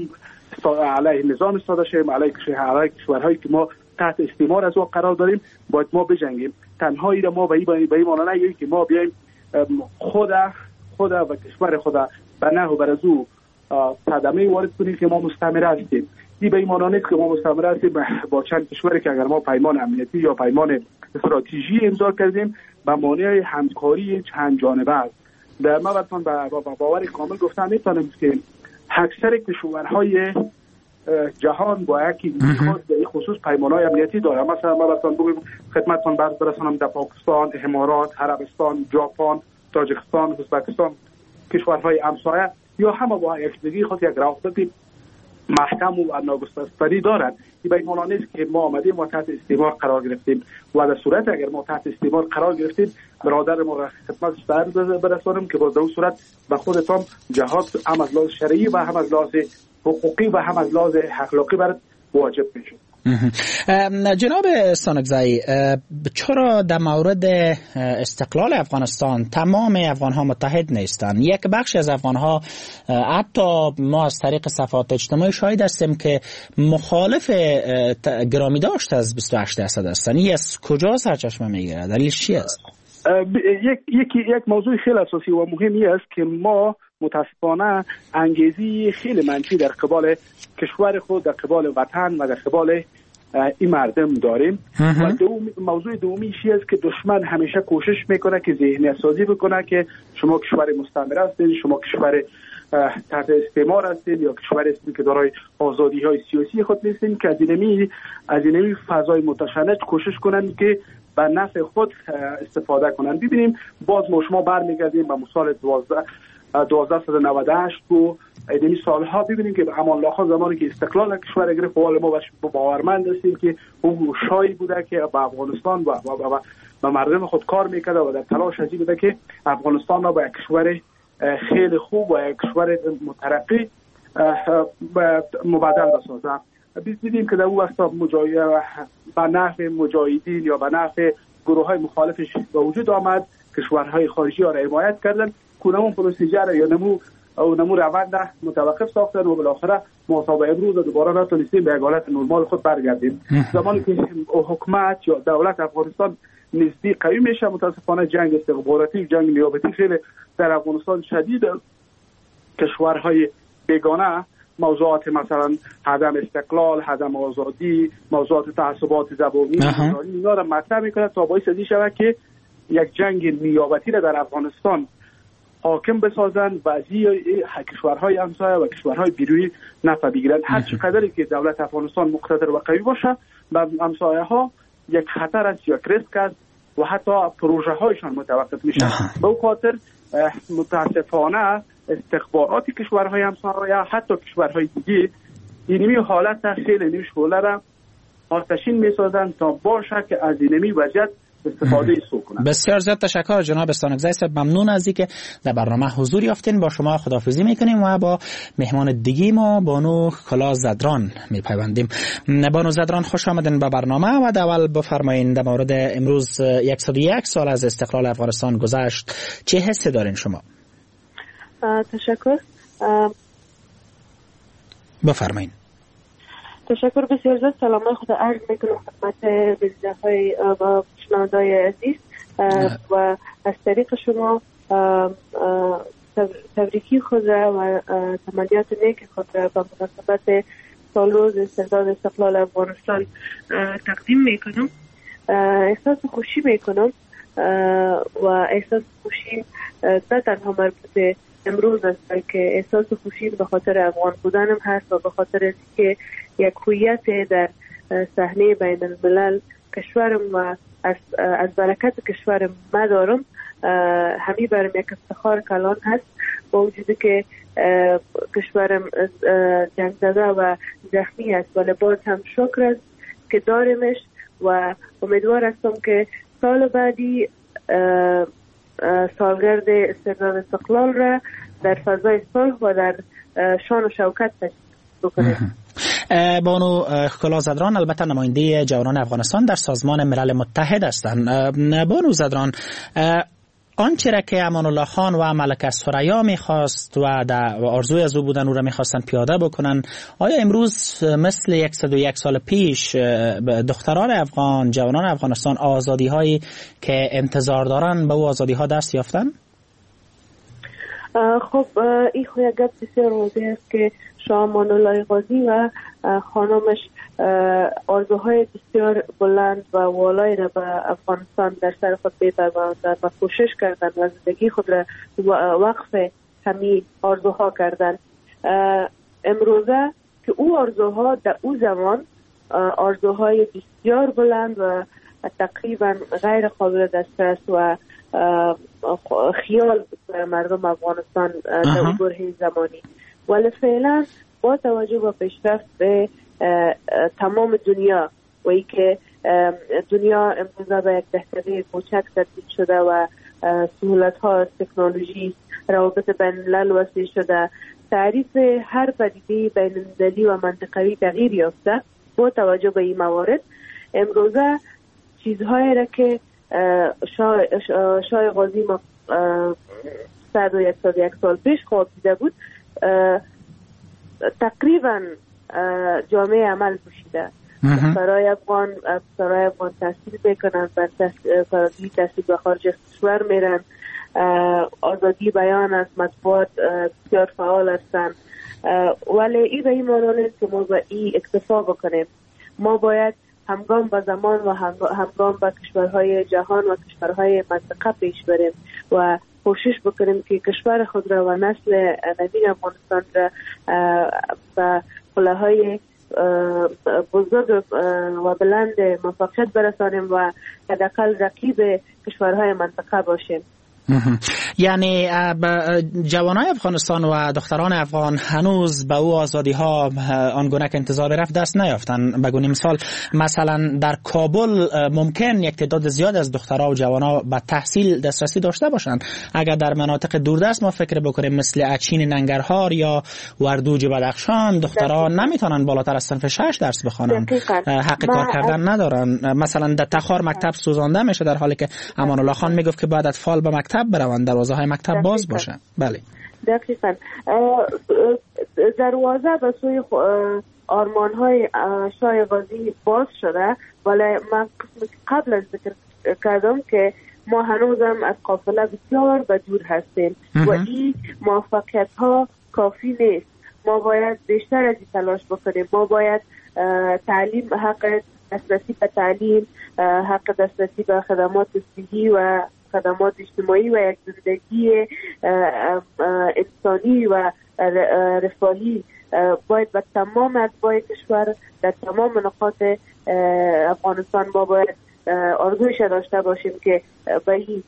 G: نظام استفاده شیم، علیه کشورهایی که ما تحت استعمار از او قرار داریم باید ما بجنگیم. تنهایی را ما به این معنی نگیریم که ما بیایم خود و کشور خود به نه و برزو صدمه وارد کنیم که ما مستعمره هستیم. این به این معنی نیست که ما مستعمره هستیم با چند کشوری که اگر ما پیمان امنیتی یا پیمان استراتژی امضا کردیم به معنی همکاری چند جانبه است. در ما براتون با باور کامل گفتم میتونم که اکثر کشورهای جهان با یکی در این خصوص پیمانهای امنیتی داره. مثلا ما براتون بگم خدمتتون برسونم در پاکستان، امارات، عربستان، ژاپن، تاجیکستان، ازبکستان، کشورهای همسایه یا همه با یکدیگه خود یک روابط محکم و ناگسستنی دارند. این به این معنی نیست که ما آمدیم و تحت استعمار قرار گرفتیم و در صورت اگر ما تحت استعمار قرار گرفتیم برادر ما را خدمتش برسانم که با در صورت به خودتان جهاد هم از لحاظ شرعی و هم از لحاظ حقوقی و هم از لحاظ اخلاقی برات واجب میشه.
F: جناب استانکزی، چرا در مورد استقلال افغانستان تمام افغانها متحد نیستند؟ یک بخش از افغانها حتی ما از طریق صفحات اجتماعی شاهد هستیم که مخالف گرامی داشت از 28 درصد هستند. این از کجا سرچشمه میگیره؟ دلیلش چی است؟
G: یک موضوع خیلی اساسی و مهمی است که ما متاسفانه انگیزی خیلی منفی در قبال کشور خود، در قبال وطن و در قبال این مردم داریم. و موضوع دومی چیه است که دشمن همیشه کوشش میکنه که ذهنیت سازی بکنه که شما کشور مستعمره هستید، شما کشور تحت استعمار هستید یا کشور هستید که دارای آزادی های سیاسی خود نیستید، که از اینمی فضای متشنج کوشش کنن که به نفع خود استفاده کنن. ببینیم باز ما شما برمیگردیم به مثال 1298 و ادمی سالها ببینیم که امان الله خان زمانی که استقلال کشور گرفت حال ما باورمند هستیم که اون شایی بوده که با افغانستان و مردم خود کار میکرده و در تلاش ازی بوده که افغانستان را به یک کشور خیلی خوب و یک کشور مترقی مبادل بسازه. دیدیم که در اون وقت به نفع مجاهدین یا به نفع گروه های مخالفش به وجود آمد، کشورهای خارجی ها را حمایت کردن، کنمون پروسیجر یا نمو روند متوقف ساختن و بالاخره ما تا به امروز دوباره نتونستیم به حالت نرمال خود برگردیم. زمانی که حکومت یا دولت افغانستان نسبی قوی میشه، متاسفانه جنگ استخباراتی، جنگ نیابتی خیلی در افغانستان شدید. کشورهای بیگانه موضوعات مثلا عدم استقلال، عدم آزادی، موضوعات تعصبات زبانی اینا را مطرح میکنه تا باعث شود که یک جنگ نیابتی را در افغانستان حاکم بسازند و از کشورهای همسایه و کشورهای بیرونی نفع بگیرند. هر چقدری که دولت افغانستان مقتدر و قوی باشه به همسایه ها یک خطر است یا ریسک است و حتی پروژه هایشان متوقف میشه. به اون خاطر متاسفانه استخبارات کشورهای همسایه حتی کشورهای دیگه اینمی حالت خیلی شغله را آتشین میسازند تا باشه که از اینمی وضعیت استفاده سو کنند.
F: بسیار زیاد تشکر جناب استانکزی صاحب، ممنون از اینکه در برنامه حضور یافتین. با شما خداحافظی میکنیم و با مهمان دیگه ما بانو کلا زدران میپیوندیم. بانو زدران خوش آمدین به برنامه و اول بفرمایید در مورد امروز 101 سال از استقلال افغانستان گذشت چه حسی دارین شما؟
I: تشکر.
F: بفرمایید.
I: تشکر بسیار زیاد. سلام خود عرض میکنم خدمت بیننده‌های و شنونده‌های عزیز و از طریق شما تبریکی خود را و تمنیات نیک خود را به مناسبت سالروز استقلال افغانستان تقدیم میکنم. احساس خوشی میکنم و احساس خوشی نه تنها مربوط امروز است بلکه احساس خوشی به خاطر افغان بودنم هست و به خاطر که یک هویت در صحنه بین الملل کشورم و از برکت کشورم مدارم. همین برام یک افتخار کلان هست با وجودی که کشورم جنگ زده و زخمی است ولی باز هم شکر است که دارمش و امیدوار هستم که سال بعدی سالگرد استقلال استقلال را در فضای صلح و در شان و شوکت تشکیل بکنیم.
F: بانو کلا زدران البته نماینده جوانان افغانستان در سازمان ملل متحد هستند. بانو زدران، آنچه را که امان الله خان و ملکه ثریا میخواست و در آرزوی از او بودن او را میخواستن پیاده بکنن، آیا امروز مثل 101 سال پیش دختران افغان، جوانان افغانستان آزادی هایی که انتظار دارن به او آزادی ها دست یافتن؟
I: خب این خوی گپ بسیار واضح است که شاه امان الله غازی و خانمش آرزوهای بسیار بلند و والایی را به افغانستان در سر خود بپروراندند و کوشش کردند و زندگی خود را وقف همین آرزوها کردند. امروزه که او آرزوها در او زمان آرزوهای بسیار بلند و تقریبا غیر قابل دسترس و خیال برای مردم افغانستان در اون برهه زمانی، ولی فعلا با توجه به پیشرفت به تمام دنیا و ای که دنیا امروزه به یک دهکده کوچک تبدیل شده و سهولت ها تکنولوژی روابط بین الملل وسیع شده، تعریف هر پدیده بین المللی و منطقوی تغییر یافته. با توجه به این موارد امروزه چیزهایی را که شاه غازی 101 سال پیش خواب دیده بود تقریبا جامعه عمل پوشیده. برای افغان تحصیل میکنن، برای تحصیل به خارج کشور میرن، آزادی بیان از مطبوعات بسیار فعال هستند. ولی این به این معنی نیست که ما به این اکتفا بکنیم. ما باید همگام با زمان و همگام با کشورهای جهان و کشورهای منطقه پیش بریم و کوشش بکنیم که کشور خود را و نسل نوین افغانستان را به پله‌های بزرگ و بلند موفقیت برسانیم و حداقل رقیب کشورهای منطقه باشیم.
F: یعنی جوانای افغانستان و دختران افغان هنوز به او آزادی ها آنگونه که انتظار رفت دست نیافتن. بگونیم مثلا در کابل ممکن یک تعداد زیاد از دخترها و جوانا به تحصیل دسترسی داشته باشند. اگر در مناطق دوردست ما فکر بکنیم مثل اچین ننگرهار یا وردوج بدخشان، دخترها نمیتونن بالاتر از صنف 6 درس بخوانند، حق کار کردن ندارن. مثلا در تخار مکتب سوزانده میشه در حالی که امان الله خان میگفت که بعد اطفال به مکتب بروند، دروازه های مکتب باز باشه. بله
I: دقیقاً. دروازه به سوی آرمان های شاه غازی باز شده، ولی من قبل از ذکر کردم که ما هنوزم از قافله بسیار به دور هستیم و این موفقیت ها کافی نیست. ما باید بیشتر از این تلاش بکنیم. ما باید تعلیم، حق دسترسی به تعلیم، حق دسترسی به خدمات صحی و خدمات اجتماعی و یک زندگی انسانی و رفاهی باید به تمام اتباع کشور در تمام نقاط افغانستان ما باید آرزویش داشته باشیم که به این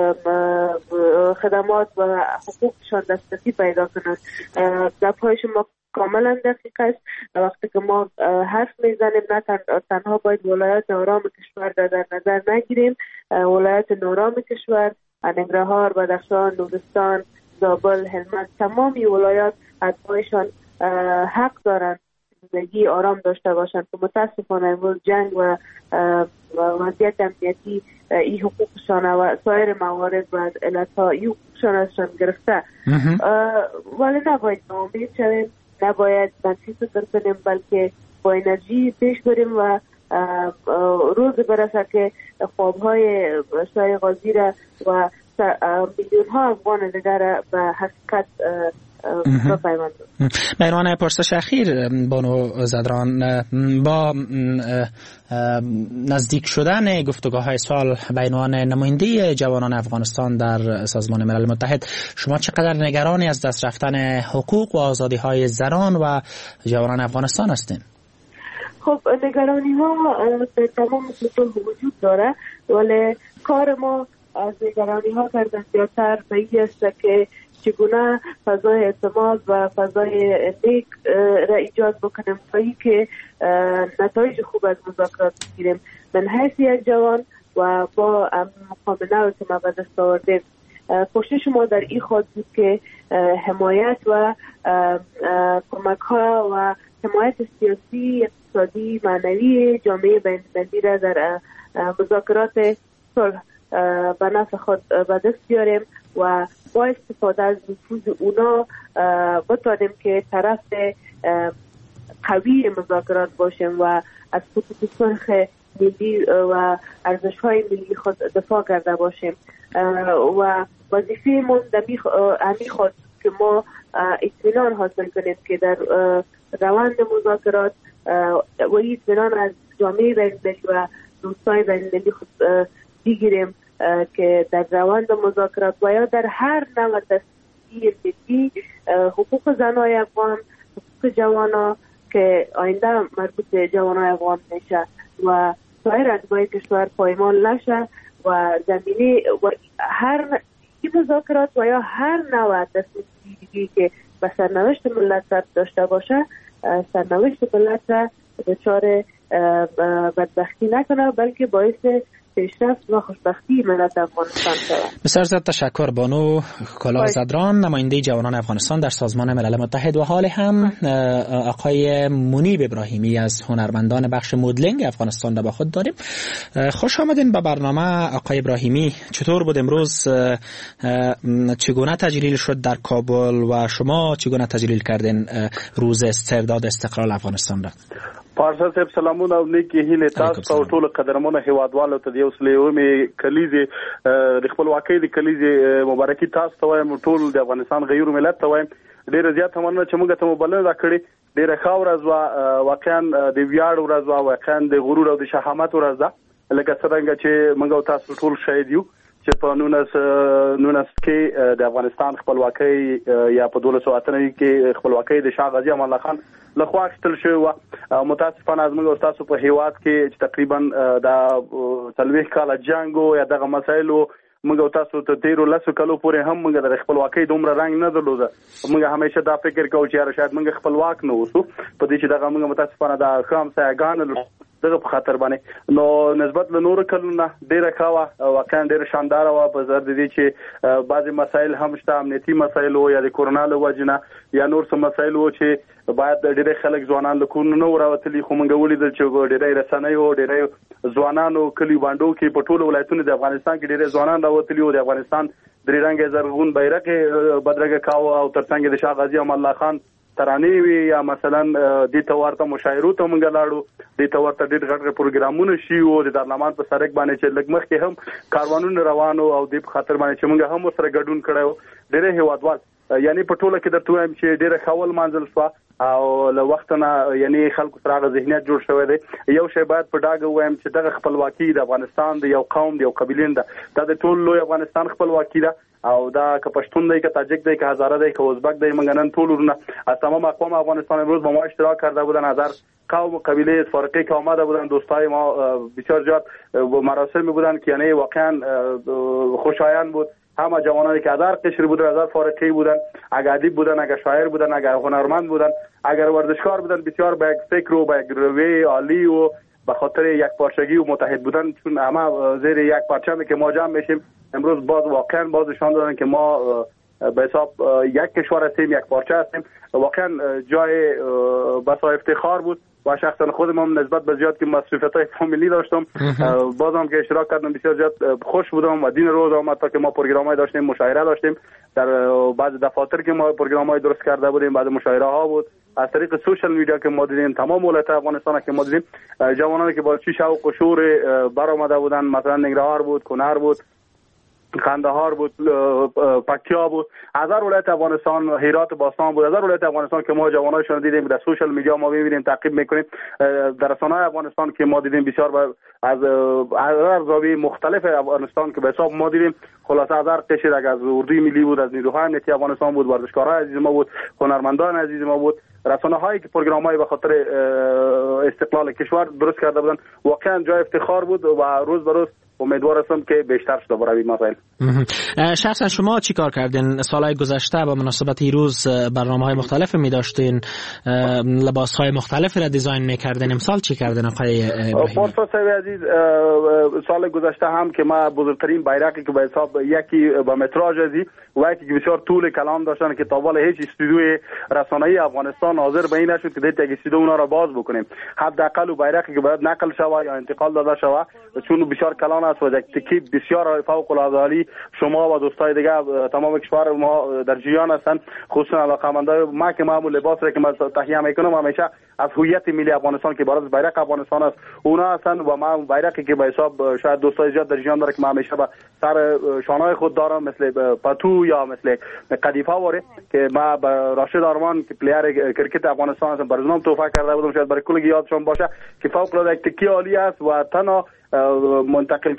I: خدمات و حقوقشان دسترسی پیدا کنند. گپ‌های شما کاملا دقیق است. وقتی که ما حرف میزنیم نه تنها باید ولایت آرام کشور در نظر نگیریم، ولایت نارام کشور، ننگرهار، بدخشان، نورستان، زابل، هلمند، تمامی ولایات اتباعشان حق دارند زندگی آرام داشته باشند که متاسفانه امروز جنگ و وضعیت امنیتی این حقوقشان و سایر موارد و علتها این حقوقشان ازشان گرفته. ولی نباید ناامید شویم، نباید منفی فکر کنیم، بلکه با انرژی پیش بریم و روز برسه که خوابهای شاه غازی را و میلیون ها افغان دیگر به حقیقت بپیوندند.
F: به عنوان پرسش اخیر بانو زدران، با نزدیک شدن گفتگوهای سال به عنوان نماینده جوانان افغانستان در سازمان ملل متحد، شما چقدر نگرانی از دست رفتن حقوق و آزادی های زنان و جوانان افغانستان هستین؟
I: خب نگرانی ها به تمام سطوح وجود داره، ولی کار ما از نگرانی ها کردن زیادتر به این است که چگونه فضای اعتماد و فضای نیک را ایجاد بکنیم تا اینکه نتایج خوب از مذاکرات بگیریم. من حیث یک جوان و با مقام نوی که ما به دست آوردیم، کوشش ما در این خواهد بود که حمایت و کمک ها و حمایت سیاسی، اقتصادی، معنوی جامعه بین‌المللی را در مذاکرات صلح به نفع خود به دست بیاریم و با استفاده از نفوذ اونا بتوانیم که طرف قوی مذاکرات باشیم و از خطوط سرخ ملی و ارزش‌های ملی خود دفاع کرده باشیم و وظیفه ما همی خود که ما اطمینان حاصل کنیم که در روند مذاکرات و اطمینان از جامعه بین‌المللی و دوستای بین‌المللی خود بگیریم که در روند مذاکرات و یا در هر نوع دستگیر ملی حقوق زنای افغان، حقوق جوانا که آینده مربوط به جوانای افغان میشه و سایر اتباع کشور پایمال نشه و زمینه و هر مذاکرات و یا هر نوع دستگیری که به سرنوشت ملت داشته باشه، سرنوشت ملت دچار بدبختی نکنه بلکه باعث پیشرفت و خوشبختی ملت افغانستان شود.
F: بسیار زیاد تشکر بانو کلاه زدران، نماینده جوانان افغانستان در سازمان ملل متحد، و حال هم آقای منیب ابراهیمی از هنرمندان بخش مدلینگ افغانستان را با خود داریم. خوش آمدین به برنامه آقای ابراهیمی. چطور بود امروز؟ چگونه تجلیل شد در کابل و شما چگونه تجلیل کردین روز استرداد استقلال افغانستان را؟
J: پارسا صاحب سلامونه او نیکی هیله تاسو او ټول قدرمنو هیوادوالو ته یو سلیومي کلیزي د خپلواکۍ د کلیزي مبارکي تاسو ته وایم، ټول د افغانستان غیر ملت ته وایم ډیر زیات مننه چې موږ ته مبلغ راکړي. ډیر ښه ورځ واقعا د ویاړ ورځ واقعا د غرور او د شهامت ورځ ده، لکه څنګه چې موږ تاسو ټول شاهد یو چې په 19 کې د افغانستان خپلواکۍ یا په 1298 کې خپلواکۍ د شاه غازی امان الله خان لخوا اخیستل شوی و. متاسفانه از موږ تاسو په هیواد کې چې تقریبا د 40 کاله جنگ او یا دغه مسایلو موږ تاسو ته 13 کالو پورې هم موږ د خپلواکۍ دومره رنګ نه درلوده. موږ همیشه دا فکر کوو چې شاید موږ خپلواک نه اوسو، په دې چې دغه موږ متاسفانه د خام سایګان دغه په خاطر باندې نو نسبت له نور کلونه ډیره کاوه واقعا ډیره شاندار و په زړه دي چې بعضی مسایل هم شته، امنیتي مسایل او یا د کورونا له وجنه یا نور څه مسایل و چې باید ډیره خلک ځوانان له کور نه وراوتلي، خو موږ ولیدل چې ډیره رسنۍ او ډیره ځوانانو کلی باندې کې په ټولو ولایتونو د افغانستان کې ډیره ځوانان راوتلي او د افغانستان درې رنګه زرغون بیرغ بدرګه کاوه او ترڅنګ د شاه غازی امان الله خان ترانه وی یا مثلا د تورته مشاعرو ته مونږ لاړو، د تورته ډېر غټ پروګرامونه شي او د دارلمان په سرک باندې چې لګمخ کې هم کاروانونه روانو او د خاطر باندې چې مونږ هم سره ګډون کړو. ډېر هیوادوال یعنی په ټوله کې درته وایم چې ډېر خول منځل شو او له وخت نه یعنی خلکو سره ذهنیت جوړ شوی دی. یو شی باید په ډاګه وایم چې دغه خپلواکي د افغانستان د یو قوم د یو قبیلې ده، دا د ټول لوی افغانستان خپلواکي ده او دا که پشتون دی که تاجیک دی که هزاره دی که ازبک دی، منگا نن طول ورونه از تمام اقوام افغانستان امروز با ما اشتراک کرده بودن، هزار قوم و قبیله فارقی که آمده بودن، دوستای ما بسیار زیاد مراسم بودن که یعنی واقعا خوشایند بود. همه جوانانی که هزار قشر بودن، هزار فارقی بودن، اگر ادیب بودن، اگر شاعر بودن، اگر هنرمند بودن، اگر ورزشکار بودن، بسیار با یک فکر و با یک رویه عالی و به خاطر یک پارچگی و متحد بودن، چون همه زیر یک پرچمی که ما جمع میشیم امروز باز واقعا باز نشان دادن که ما به حساب یک کشور هستیم، یک پارچه هستیم. واقعا جای بسا افتخار بود و شخصا خودم هم نسبت به زیاد که مسئولیت‌های فامیلی داشتم بازم که اشتراک کردم بسیار زیاد خوش بودم و دین روز آمد تا که ما پروگرام‌های داشتیم، مشاعره داشتیم در بعض دفاتر که ما پروگرام‌های درست کرده بودیم، بعد مشاعره ها بود از طریق سوشال میدیا که ما دیدیم، تمام ولایت افغانستان که ما دیدیم جوانانی که با چی شوق و شور برآمده بودن، مثلا ننگرهار بود، کنر بود، قندهار بود، پکتیا بود، هزار ولایت افغانستان، هرات باستان بود، هزار ولایت افغانستان که ما جوانایشون دیدیم در سوشال میدیا ما میبینیم، تعقیب میکنیم. در رسانه‌های افغانستان که ما دیدیم بسیار از هزار زاویه مختلف افغانستان که به حساب ما دیدیم. خلاصه هزار قشر از اردوی ملی بود، از نیروهای امنیتی افغانستان بود، ورزشکارای عزیز ما بود، هنرمندان عزیز ما بود، رسانه‌هایی که پروگرام‌های به خاطر استقلال کشور درست کرده بودن. واقعا جای افتخار بود و روز به روز امیدوار هستم که بیشتر شده برای این مسائل.
F: شخصا شما چی کار کردین سالهای گذشته با مناسبت این روز؟ برنامه‌های مختلف می داشتین، لباس‌های مختلفی را دیزاین می‌کردین، امسال چی کردین آقای ابراهیمی؟
J: پارسا صاحب عزیز، سال گذشته هم که ما بزرگترین بیرقی که به حساب یکی با متراژ ازی و یکی که بسیار طول کلام داشتن که تا حالا هیچ استودیوی رسانه‌ای افغانستان حاضر به این نشد که دیت یک استودیو اونا را باز بکنیم. حداقل بیرقی که باید نقل شوه یا انتقال داده شوه، چون بسیار کلان است و یک تکی بسیار فوق العاده عالی. شما و دوستای دیگه تمام کشور ما در جریان هستن، خصوصا علاقه‌مندای ما که معمول لباس را که ما تهیه میکنم همیشه از هویت ملی افغانستان که عبارت از بیرق افغانستان است اونا هستن و ما بیرقی که به حساب شاید دوستای زیاد در جریان داره که ما همیشه به سر شانهای خود دارم، مثل پتو یا مثل قدیفه واره که ما به راشد آرمان که پلیر کرکت افغانستان هستن برزنام توفیق کرده بودم، شاید برای کل یادشون باشه که فوق العاده یک تکی عالی است و تنها منتقل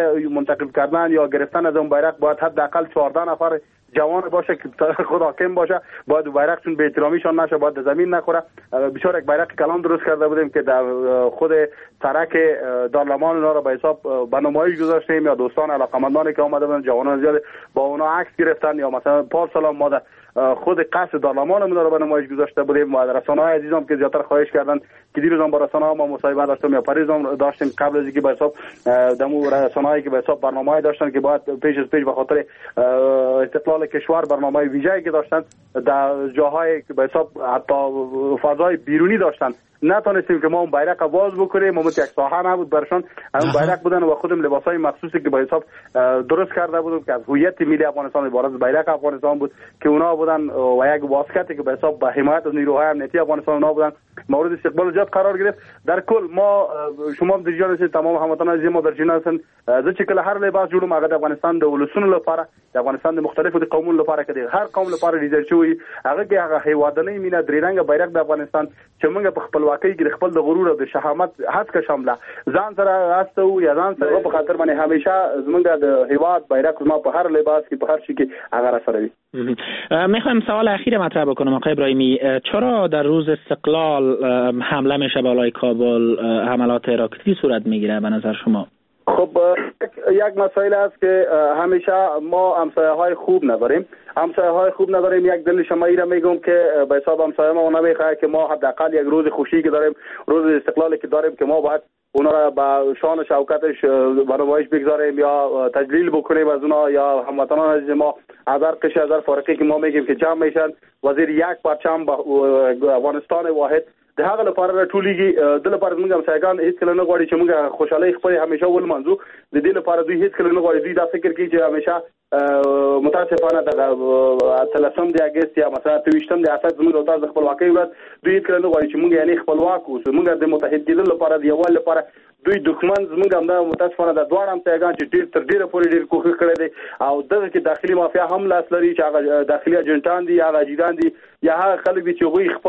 J: کردن یا گرفتن از اون بیرق باید حداقل 14 نفر جوان باشه که خود حاکم باشه، باید بیرق چون به احترامیشان نشه باید زمین نخوره. بسیار یک بیرق کلام درست کرده بودیم که در خود سرک دارلمان اونا رو به حساب به نمایش گذاشتیم یا دوستان علاقمندانی که آمده بودن جوانان زیاد با اونا عکس گرفتن یا مثلا پارسال ما خود قصد دارلمان رو به نمایش گذاشته بودیم و رسانه‌های عزیزم که زیاتر خواهش کردن که دیروز هم با رسانه‌ها ما مصاحبه داشتیم یا پریز هم داشتیم قبل از اینکه به حساب دمو رسانه‌هایی که به حساب برنامه‌ای داشتن که باید پیش از پیش به خاطر استقلال کشور برنامه ویژه‌ای که داشتن در جاهای که به حساب حتی فضای بیرونی داشتن نتونستیم که ما اون بیرق باز بکنیم. ما یک ساحه نبود برشان، اون بیرق بودن و خودم لباسای مخصوصی که به حساب درست کرده بودم که از هویت ملی افغانستان عبارت از بیرق افغانستان بود که اونا بودن و یک واسکتی که به حساب به حمایت از نیروهای امنیتی افغانستان اونا بودن مورد استقبال زیاد قرار گرفت. در کل ما شما در جریان هستید، تمام هموطنان عزیز ما در جریان هستند. زه چې کله هر لباس جوړم هغه د افغانستان د ولسونو لپاره، د افغانستان د مختلفو قومونو لپاره کې هر قوم لپاره ډیزاین شوی هغه کې هغه هیوادنۍ مینا درې رنګه بیرق د افغانستان چې موږ په خپلواکۍ کې خپل د غرور او د شهامت هڅه شامله ځان سره راستو یا ځان سره په خاطر باندې همیشه زموږ د هیواد بیرق ما په هر لباس کې په هر شي کې هغه را سره وي.
F: میخوایم سوال اخیر مطرح بکنم آقای ابراهیمی، چرا در روز استقلال حمله میشه بالای کابل، حملات راکتی صورت میگیره به نظر شما؟
J: خب یک مسئله است که همیشه ما همسایه‌های خوب نداریم. یک دلیل شمایی را میگم که به حساب همسایه ما نمیخواه که ما حداقل یک روز خوشی که داریم، روز استقلالی که داریم که ما باید اونا را با شان و شوکتش به نمایش بگذاریم یا تجلیل بکنیم از اونا یا هموطنان عزیز ما هزار قشر هزار فارقی که ما میگیم که جمع میشن وزیر یک پرچم با افغانستان واحد د هغه لپاره ټولېږي. د لپاره موږ هم سایګان هیڅ کله نه غواړي چې موږ خوشحالي خپل همیشه ولمنځو. د دې لپاره دوی هیڅ کله نه غواړي، دوی دا فکر کوي چې همیشه متاسفانه د 13 د اگست یا مثلا 23 د اساس زموږ او تاسو خپلواکۍ ورځ دوی هیڅ کله نه غواړي چې موږ یعنی خپلواک اوسو. موږ د متحد کېدو لپاره د یووالي لپاره دوی دښمن زموږ هم د متاسفانه د دوه هم سایګان چې ډیر تر ډیره پورې ډیر کوښښ کړی دی او دغه کې داخلي مافیا هم لاس لري چې هغه داخلي اجنټان دي، هغه اجیدان دي یا هغه خلک دي چې غوي خپل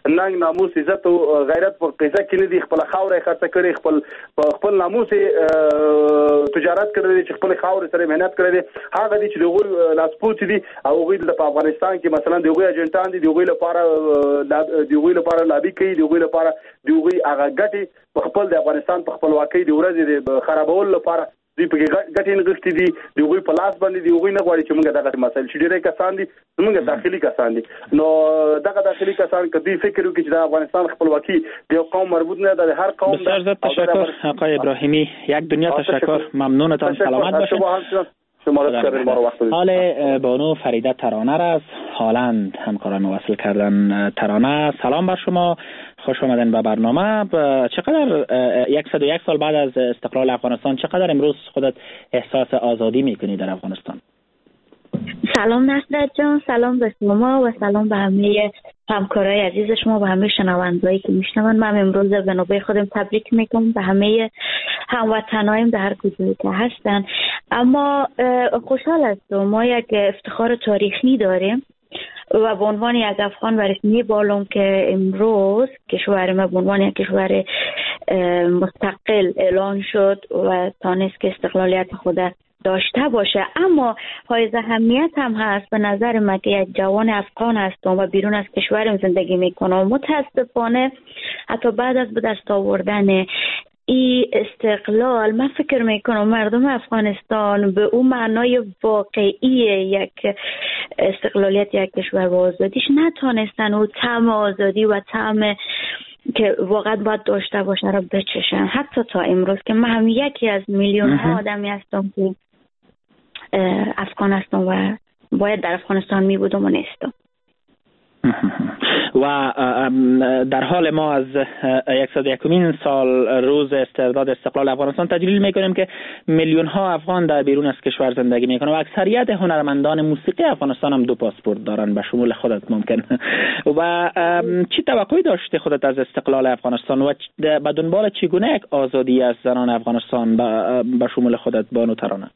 J: ننګ ناموس عزت او غیرت په قضا کې نه دي خپل خاورې خرڅ کړي خپل ناموس تجارت کړی چې خپل خاورې سره مهنت کړی هغه دي چې دغه لاسپوت دي او غوي د افغانستان کې مثلا دغه ایجنټان دي دغه لپاره لابي کوي دغه لپاره دغه هغه ګټي په خپل د افغانستان په خپلواکۍ د ورځې د خرابول لپاره دی په ګټې نغښتې دي دغه په لاس باندې دی غوي نه غواړي چې موږ دغه مسایل چې ډېرې کسان دي موږ داخلي کسان دي نو دغه داخلي کسان کدي فکر وکړي چې د افغانستان خپلواکي د قوم مربوط نه ده هر قوم
F: بسیار زیاد تشکر آقای ابراهیمی یک دنیا تشکر ممنونتان سلامت باشید حال بانو فریده ترانه را از هالند همکاران وصل کردن. ترانه سلام بر شما، خوش آمدن به برنامه. چقدر 101 سال بعد از استقلال افغانستان چقدر امروز خودت احساس آزادی میکنی در افغانستان؟
K: سلام نصرت جان، سلام به شما و سلام به همه همکارای عزیز شما و همه شنوندهایی که میشنون. من امروز به نوبه خودم تبریک میگم به همه هموطنایم در هر کجایی که هستن. اما خوشحال هستم، ما یک افتخار تاریخی داریم و به عنوان یک افغان و رسمی بالام که امروز کشور ما به عنوان یک کشور مستقل اعلان شد و تانست که استقلالیت خود داشته باشه. اما حائز اهمیت هم هست به نظر من که یک جوان افغان هستم و بیرون از کشورم زندگی میکنم. متاسفانه حتی بعد از به دست آوردن این استقلال من فکر میکنم مردم افغانستان به اون معنای واقعی یک استقلالیت یک کشور و آزادیش نتونستن و طعم آزادی و طعم که واقعا باید داشته باشه را بچشن. حتی تا امروز که من هم یکی از میلیون ها آدمی هستم که افغان هستم و باید در افغانستان می بودم و نیستم.
F: و در حال ما از 101مین سال روز استرداد استقلال افغانستان تجلیل میکنیم که میلیون ها افغان در بیرون از کشور زندگی میکنن و اکثریت هنرمندان موسیقی افغانستان هم 2 پاسپورت دارن به شمول خودت ممکن. و چی توقعی داشته خودت از استقلال افغانستان و به دنبال چگونه یک آزادی از زنان افغانستان به شمول خودت بانو ترانه؟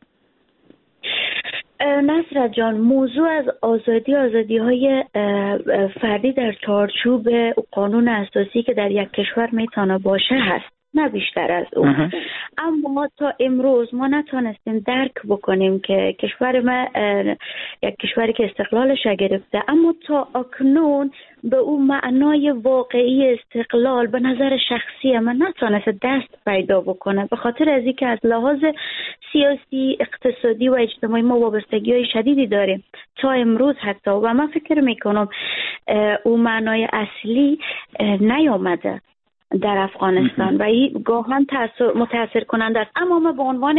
K: نصرت جان، موضوع از آزادی های فردی در چارچوب قانون اساسی که در یک کشور میتونه باشه هست، نه بیشتر از اون. اما تا امروز ما نتونستیم درک بکنیم که کشور ما یک کشوری که استقلالش گرفته اما تا اکنون به اون معنای واقعی استقلال به نظر شخصی من نتونست دست پیدا بکنه، به خاطر از اینکه از لحاظ سیاسی، اقتصادی و اجتماعی ما وابستگی‌های شدیدی داریم تا امروز حتی. و من فکر میکنم اون معنای اصلی نیامده در افغانستان و این گاهن متاثر کننده است. اما من به عنوان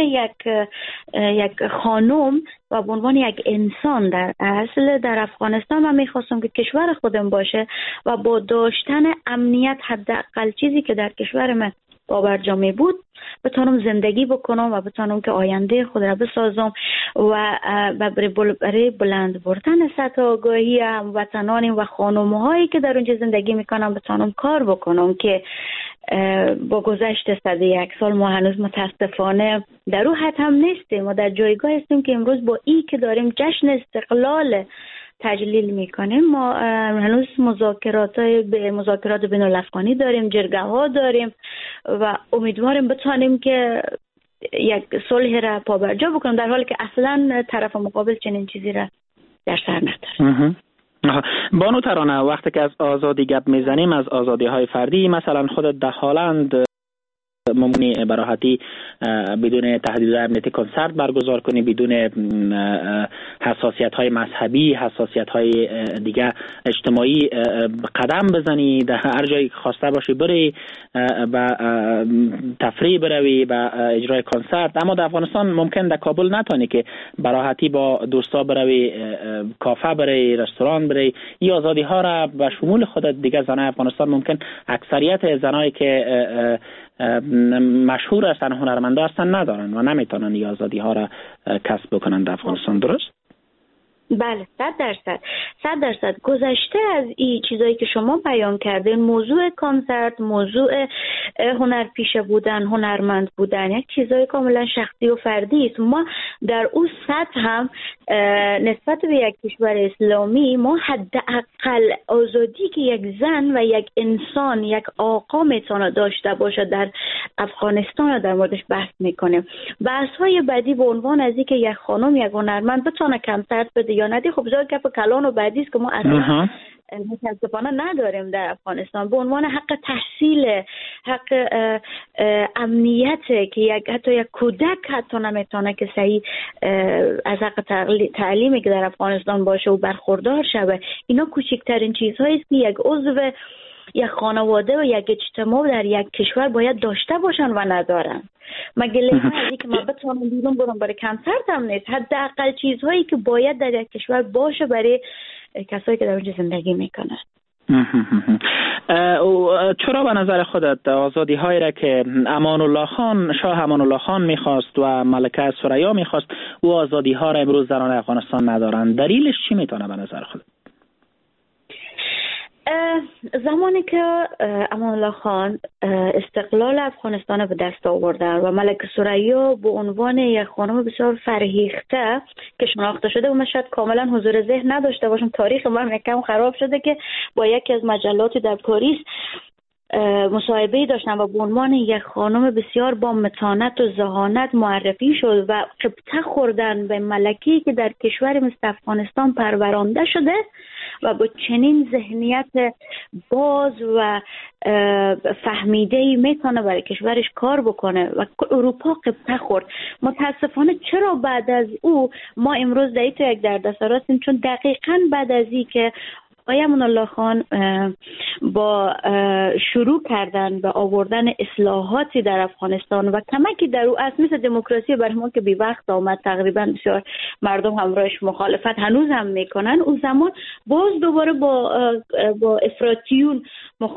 K: یک خانم و به عنوان یک انسان در اصل در افغانستان من میخواستم که کشور خودم باشه و با داشتن امنیت حداقل چیزی که در کشور من باورجامی بود بتونم زندگی بکنم و بتونم که آینده خود را بسازم و برای بلند بردن سطح آگاهی هموطنان و خانم‌هایی که در اونجا زندگی میکنم بتونم کار بکنم که با گذشت 101 سال ما هنوز متاسفانه در اون حد هم نیستیم و در جایگاه هستیم که امروز با این که داریم جشن استقلال تجلیل میکنیم ما هنوز مذاکرات بین الافغانی داریم، جرگه ها داریم و امیدواریم بتونیم که یک صلح را پابرجا بکنیم، در حالی که اصلا طرف مقابل چنین چیزی را در سر نداره.
F: بانو ترانه، وقتی که از آزادی گپ میزنیم، از آزادی های فردی، مثلا خودت در هالند ممکنی براحتی بدون تهدید امنیتی کنسرت برگزار کنی، بدون حساسیت های مذهبی، حساسیت های دیگه اجتماعی قدم بزنی، در هر جایی خواسته باشی بری و تفریح بروی و اجرای کنسرت. اما در افغانستان ممکن در کابل نتونی که براحتی با دوستا بروی کافه بری، رستوران بری. این آزادی ها را به شمول خودت دیگه زنای افغانستان ممکن اکثریت زنایی که مشهور هستن، هنرمندا هستن، ندارن و نمیتونن این آزادی ها را کسب بکنن در افغانستان. درست؟
K: بله، 100% گذشته از این چیزایی که شما بیان کردین، موضوع کنسرت، موضوع هنرپیشه بودن، هنرمند بودن، یک چیزای کاملا شخصی و فردی است. ما در اون سطح هم نسبت به یک کشور اسلامی ما حداقل آزادی که یک زن و یک انسان، یک آقا میتونه داشته باشه در افغانستان در موردش بحث میکنیم. بحث های بعدی به عنوان از اینکه یک خانم یک هنرمند بتونه کنسرت بده یا ندی، خب جای گپ کلان و بعدی است که ما اصلا متاسفانه نداریم در افغانستان. به عنوان حق تحصیل، حق امنیت که حتی یک کودک حتی نمیتونه که صحیح از حق تعلیمی که در افغانستان باشه و برخوردار شوه، اینا کوچکترین چیزهایی است که یک عضو یک خانواده و یک اجتماع در یک کشور باید داشته باشن و ندارن. مگه لیمه ازی که من بتونم بیرون برم برای کنسرت هم نیست، حداقل چیزهایی که باید در یک کشور باشه برای کسایی که در اونجا زندگی میکنن.
F: چرا به نظر خودت آزادی هایی را که شاه امان الله خان میخواست و ملکه ثریا میخواست و آزادی ها را امروز زنان افغانستان ندارن، دلیلش چی میتونه به نظر خودت؟
K: زمانی که امان الله خان استقلال افغانستان به دست آوردن و ملکه ثریا به عنوان یک خانم بسیار فرهیخته که شناخته شده و من شاید کاملا حضور ذهن نداشته باشم، تاریخ من یکم خراب شده، که با یکی از مجلات در پاریس مصاحبه‌ای داشتم و به عنوان یک خانم بسیار با متانت و ذهانت معرفی شد و قبطه خوردن به ملکی که در کشور مثل افغانستان پرورانده شده و با چنین ذهنیت باز و فهمیده‌ای میتونه برای کشورش کار بکنه و اروپا قبطه خورد. متاسفانه چرا بعد از او ما امروز در یک دردسر هستیم؟ چون دقیقاً بعد از این که آقای امان الله خان با شروع کردن به آوردن اصلاحاتی در افغانستان و کمکی در او از مثل دموکراسی برای ما که بی وقت آمد، تقریبا بسیار مردم همراهش مخالفت هنوز هم میکنن، اون زمان باز دوباره با افراطیون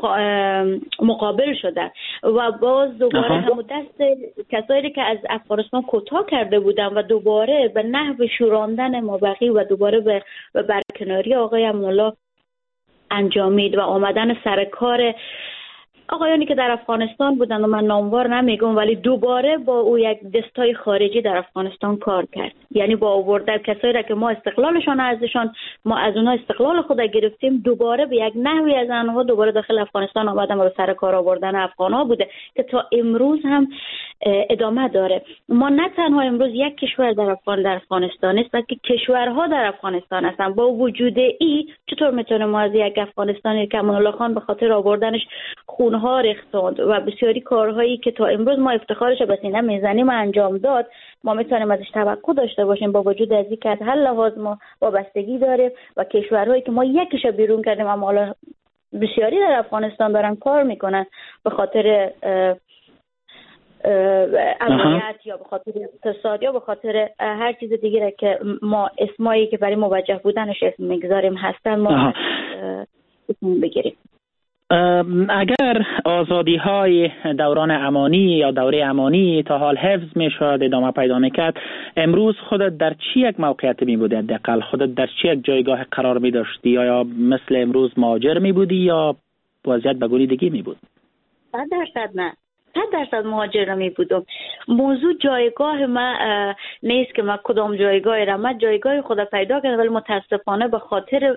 K: مقابل شدن و باز دوباره هم دست کسایی که از افغانستان کوتاه کرده بودن و دوباره به نحو شوراندن مابقی و دوباره به برکناری آقای امان الله انجامید و آمدن سر کار آقایانی که در افغانستان بودن و من ناموار نمیگم، ولی دوباره با او یک دستای خارجی در افغانستان کار کرد. یعنی با آوردن کسایی را که ما استقلالشان ازشان، ما از اونها استقلال خود گرفتیم، دوباره به یک نحوی از آنها دوباره داخل افغانستان آمدن و سر کار آوردن افغان‌ها بوده که تا امروز هم ادامه داره. ما نه تنها امروز یک کشور در افغانستان نیست، بلکه کشورها در افغانستان هستن. با وجود این چطور میتونه ما از یک افغانستانی که امان الله خان به خاطر آوردنش خونها ریختند و بسیاری کارهایی که تا امروز ما افتخارش به سینه میزنیم انجام داد، ما میتونیم ازش توقع داشته باشیم با وجود از اینکه از هر لحاظ ما وابستگی داریم و کشورهایی که ما یکیش بیرون کردیم اما حالا بسیاری در افغانستان دارن کار میکنن به خاطر امنیت یا به خاطر اقتصاد یا به خاطر هر چیز دیگه که ما اسمایی که برای موجه بودنش اسم میگذاریم هستن، ما اسم بگیریم.
F: اگر آزادی های دوران امانی یا دوره امانی تا حال حفظ می شد، ادامه پیدا می کرد، امروز خودت در چی یک موقعیت می بودی؟ حداقل خودت در چی یک جایگاه قرار می داشتی؟ یا مثل امروز مهاجر می بودی یا وضعیت بگونی دیگه می بود؟
K: 100% نه، 100% مهاجر می بودم. موضوع جایگاه من نیست که من کدام جایگاه را، من جایگاه خود پیدا کردم، ولی متاسفانه به خاطر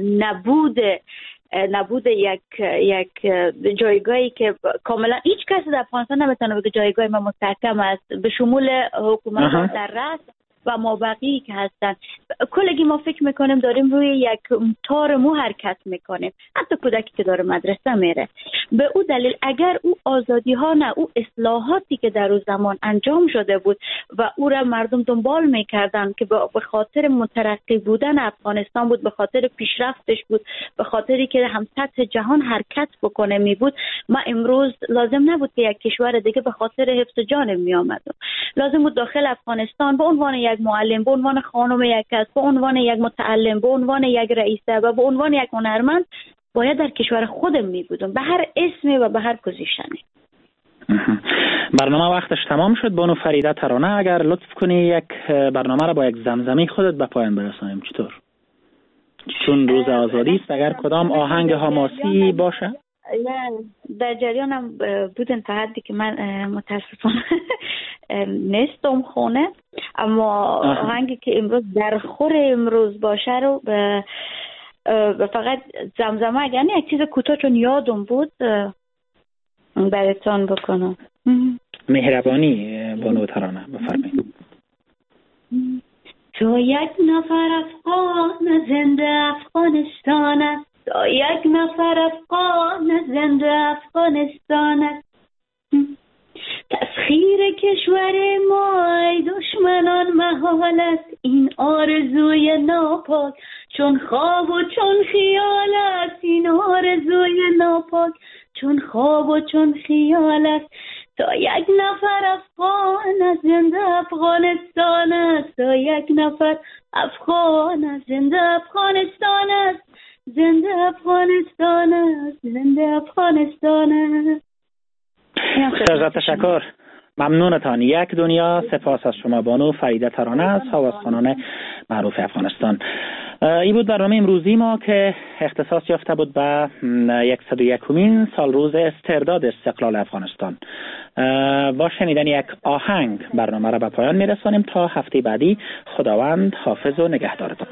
K: نبود یک جایگاهی که کاملا هیچ کسی در افغانستان نمیتونه بگه جایگاه ما مستحکم است، به شمول حکومت در رأس و مابقی که هستن. کلگی ما فکر میکنیم داریم روی یک تار مو حرکت میکنیم، حتی کودکی که داره مدرسه میره. به او دلیل اگر او آزادی ها نه، او اصلاحاتی که در اون زمان انجام شده بود و او را مردم دنبال میکردن که به خاطر مترقی بودن افغانستان بود، به خاطر پیشرفتش بود، به خاطری که هم سطح جهان حرکت بکنه می بود، ما امروز لازم نبود که یک کشور دیگه به خاطر حفظ جانم می آمدم. لازم بود داخل افغانستان به عنوان یک معلم، به عنوان خانم یک کس، به عنوان یک متعلم، به عنوان یک رئیسه و به عنوان یک هنرمند باید در کشور خودم می بودم، به هر اسمی و به هر پوزیشنی.
F: برنامه وقتش تمام شد. بانو فریده ترانه، اگر لطف کنی یک برنامه را با یک زمزمه خودت به پایان برسانیم چطور؟ چون روز آزادی است، اگر کدام آهنگ حماسی باشه؟
K: در جریانم بودن تا حدی که من متاسفانه نیستم خونه، اما آهنگی که امروز در خور امروز باشه رو به فقط زمزمه یعنی یک چیز کوتاه چون یادم بود براتون بکنم.
F: مهربانی بانو ترانه بفرمایید.
K: تو یک نفر افغان زنده افغانستان است، تو یک نفر افغان زنده افغانستان است. تسخیر کشور ما ای دشمنان محال است، این آرزوی ناپاک چون خواب و چون خیال است، این آرزوی ناپاک چون خواب و چون خیال است. تا یک نفر افغان از زنده افغانستان است، تا یک نفر افغان از زنده افغانستان است، زنده افغانستان است، زنده افغانستان است.
F: بسیار تشکر، ممنونتان. یک دنیا. سپاس از شما بانو فریده ترانه از هوازخوانان معروف افغانستان. این بود برنامه امروزی ما که اختصاص یافته بود به 101مین سال روز استرداد استقلال افغانستان. با شنیدن یک آهنگ برنامه را به پایان میرسانیم. تا هفته بعدی خداوند حافظ و نگهدارتان.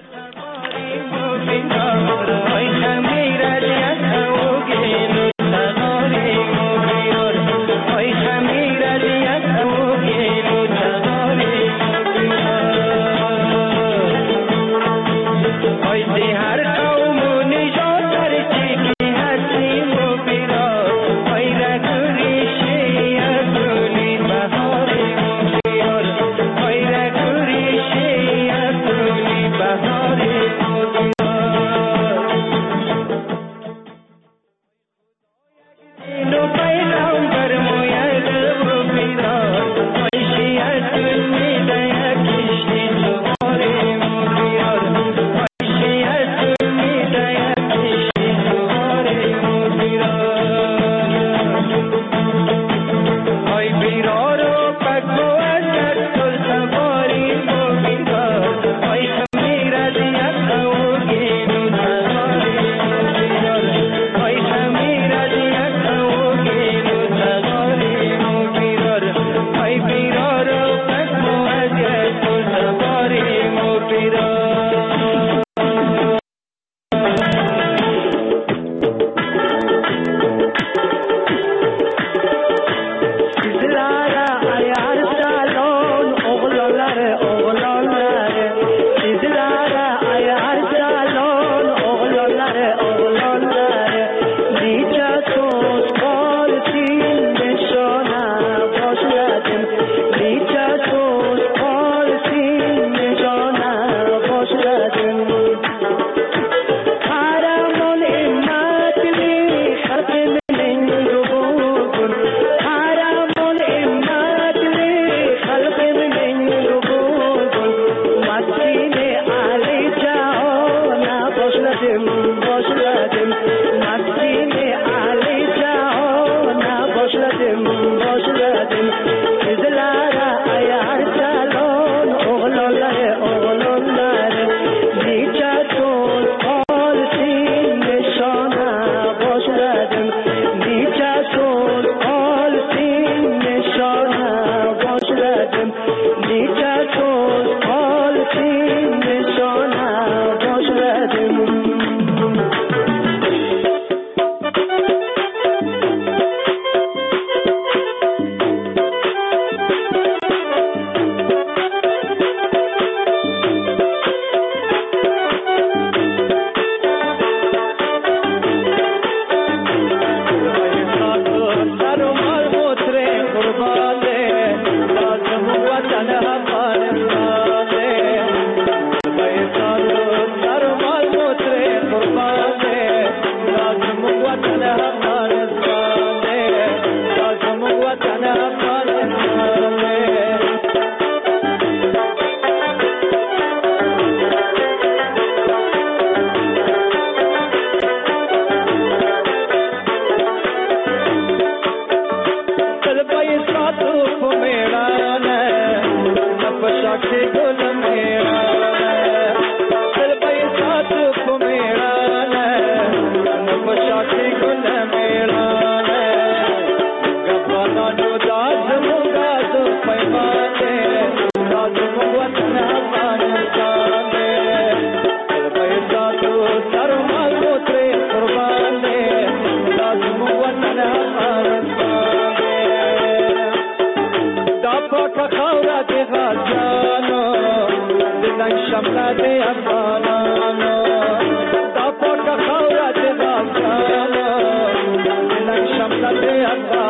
L: شملت افغانانو دا پاک خاورت غافانو دلک شملت افغانانو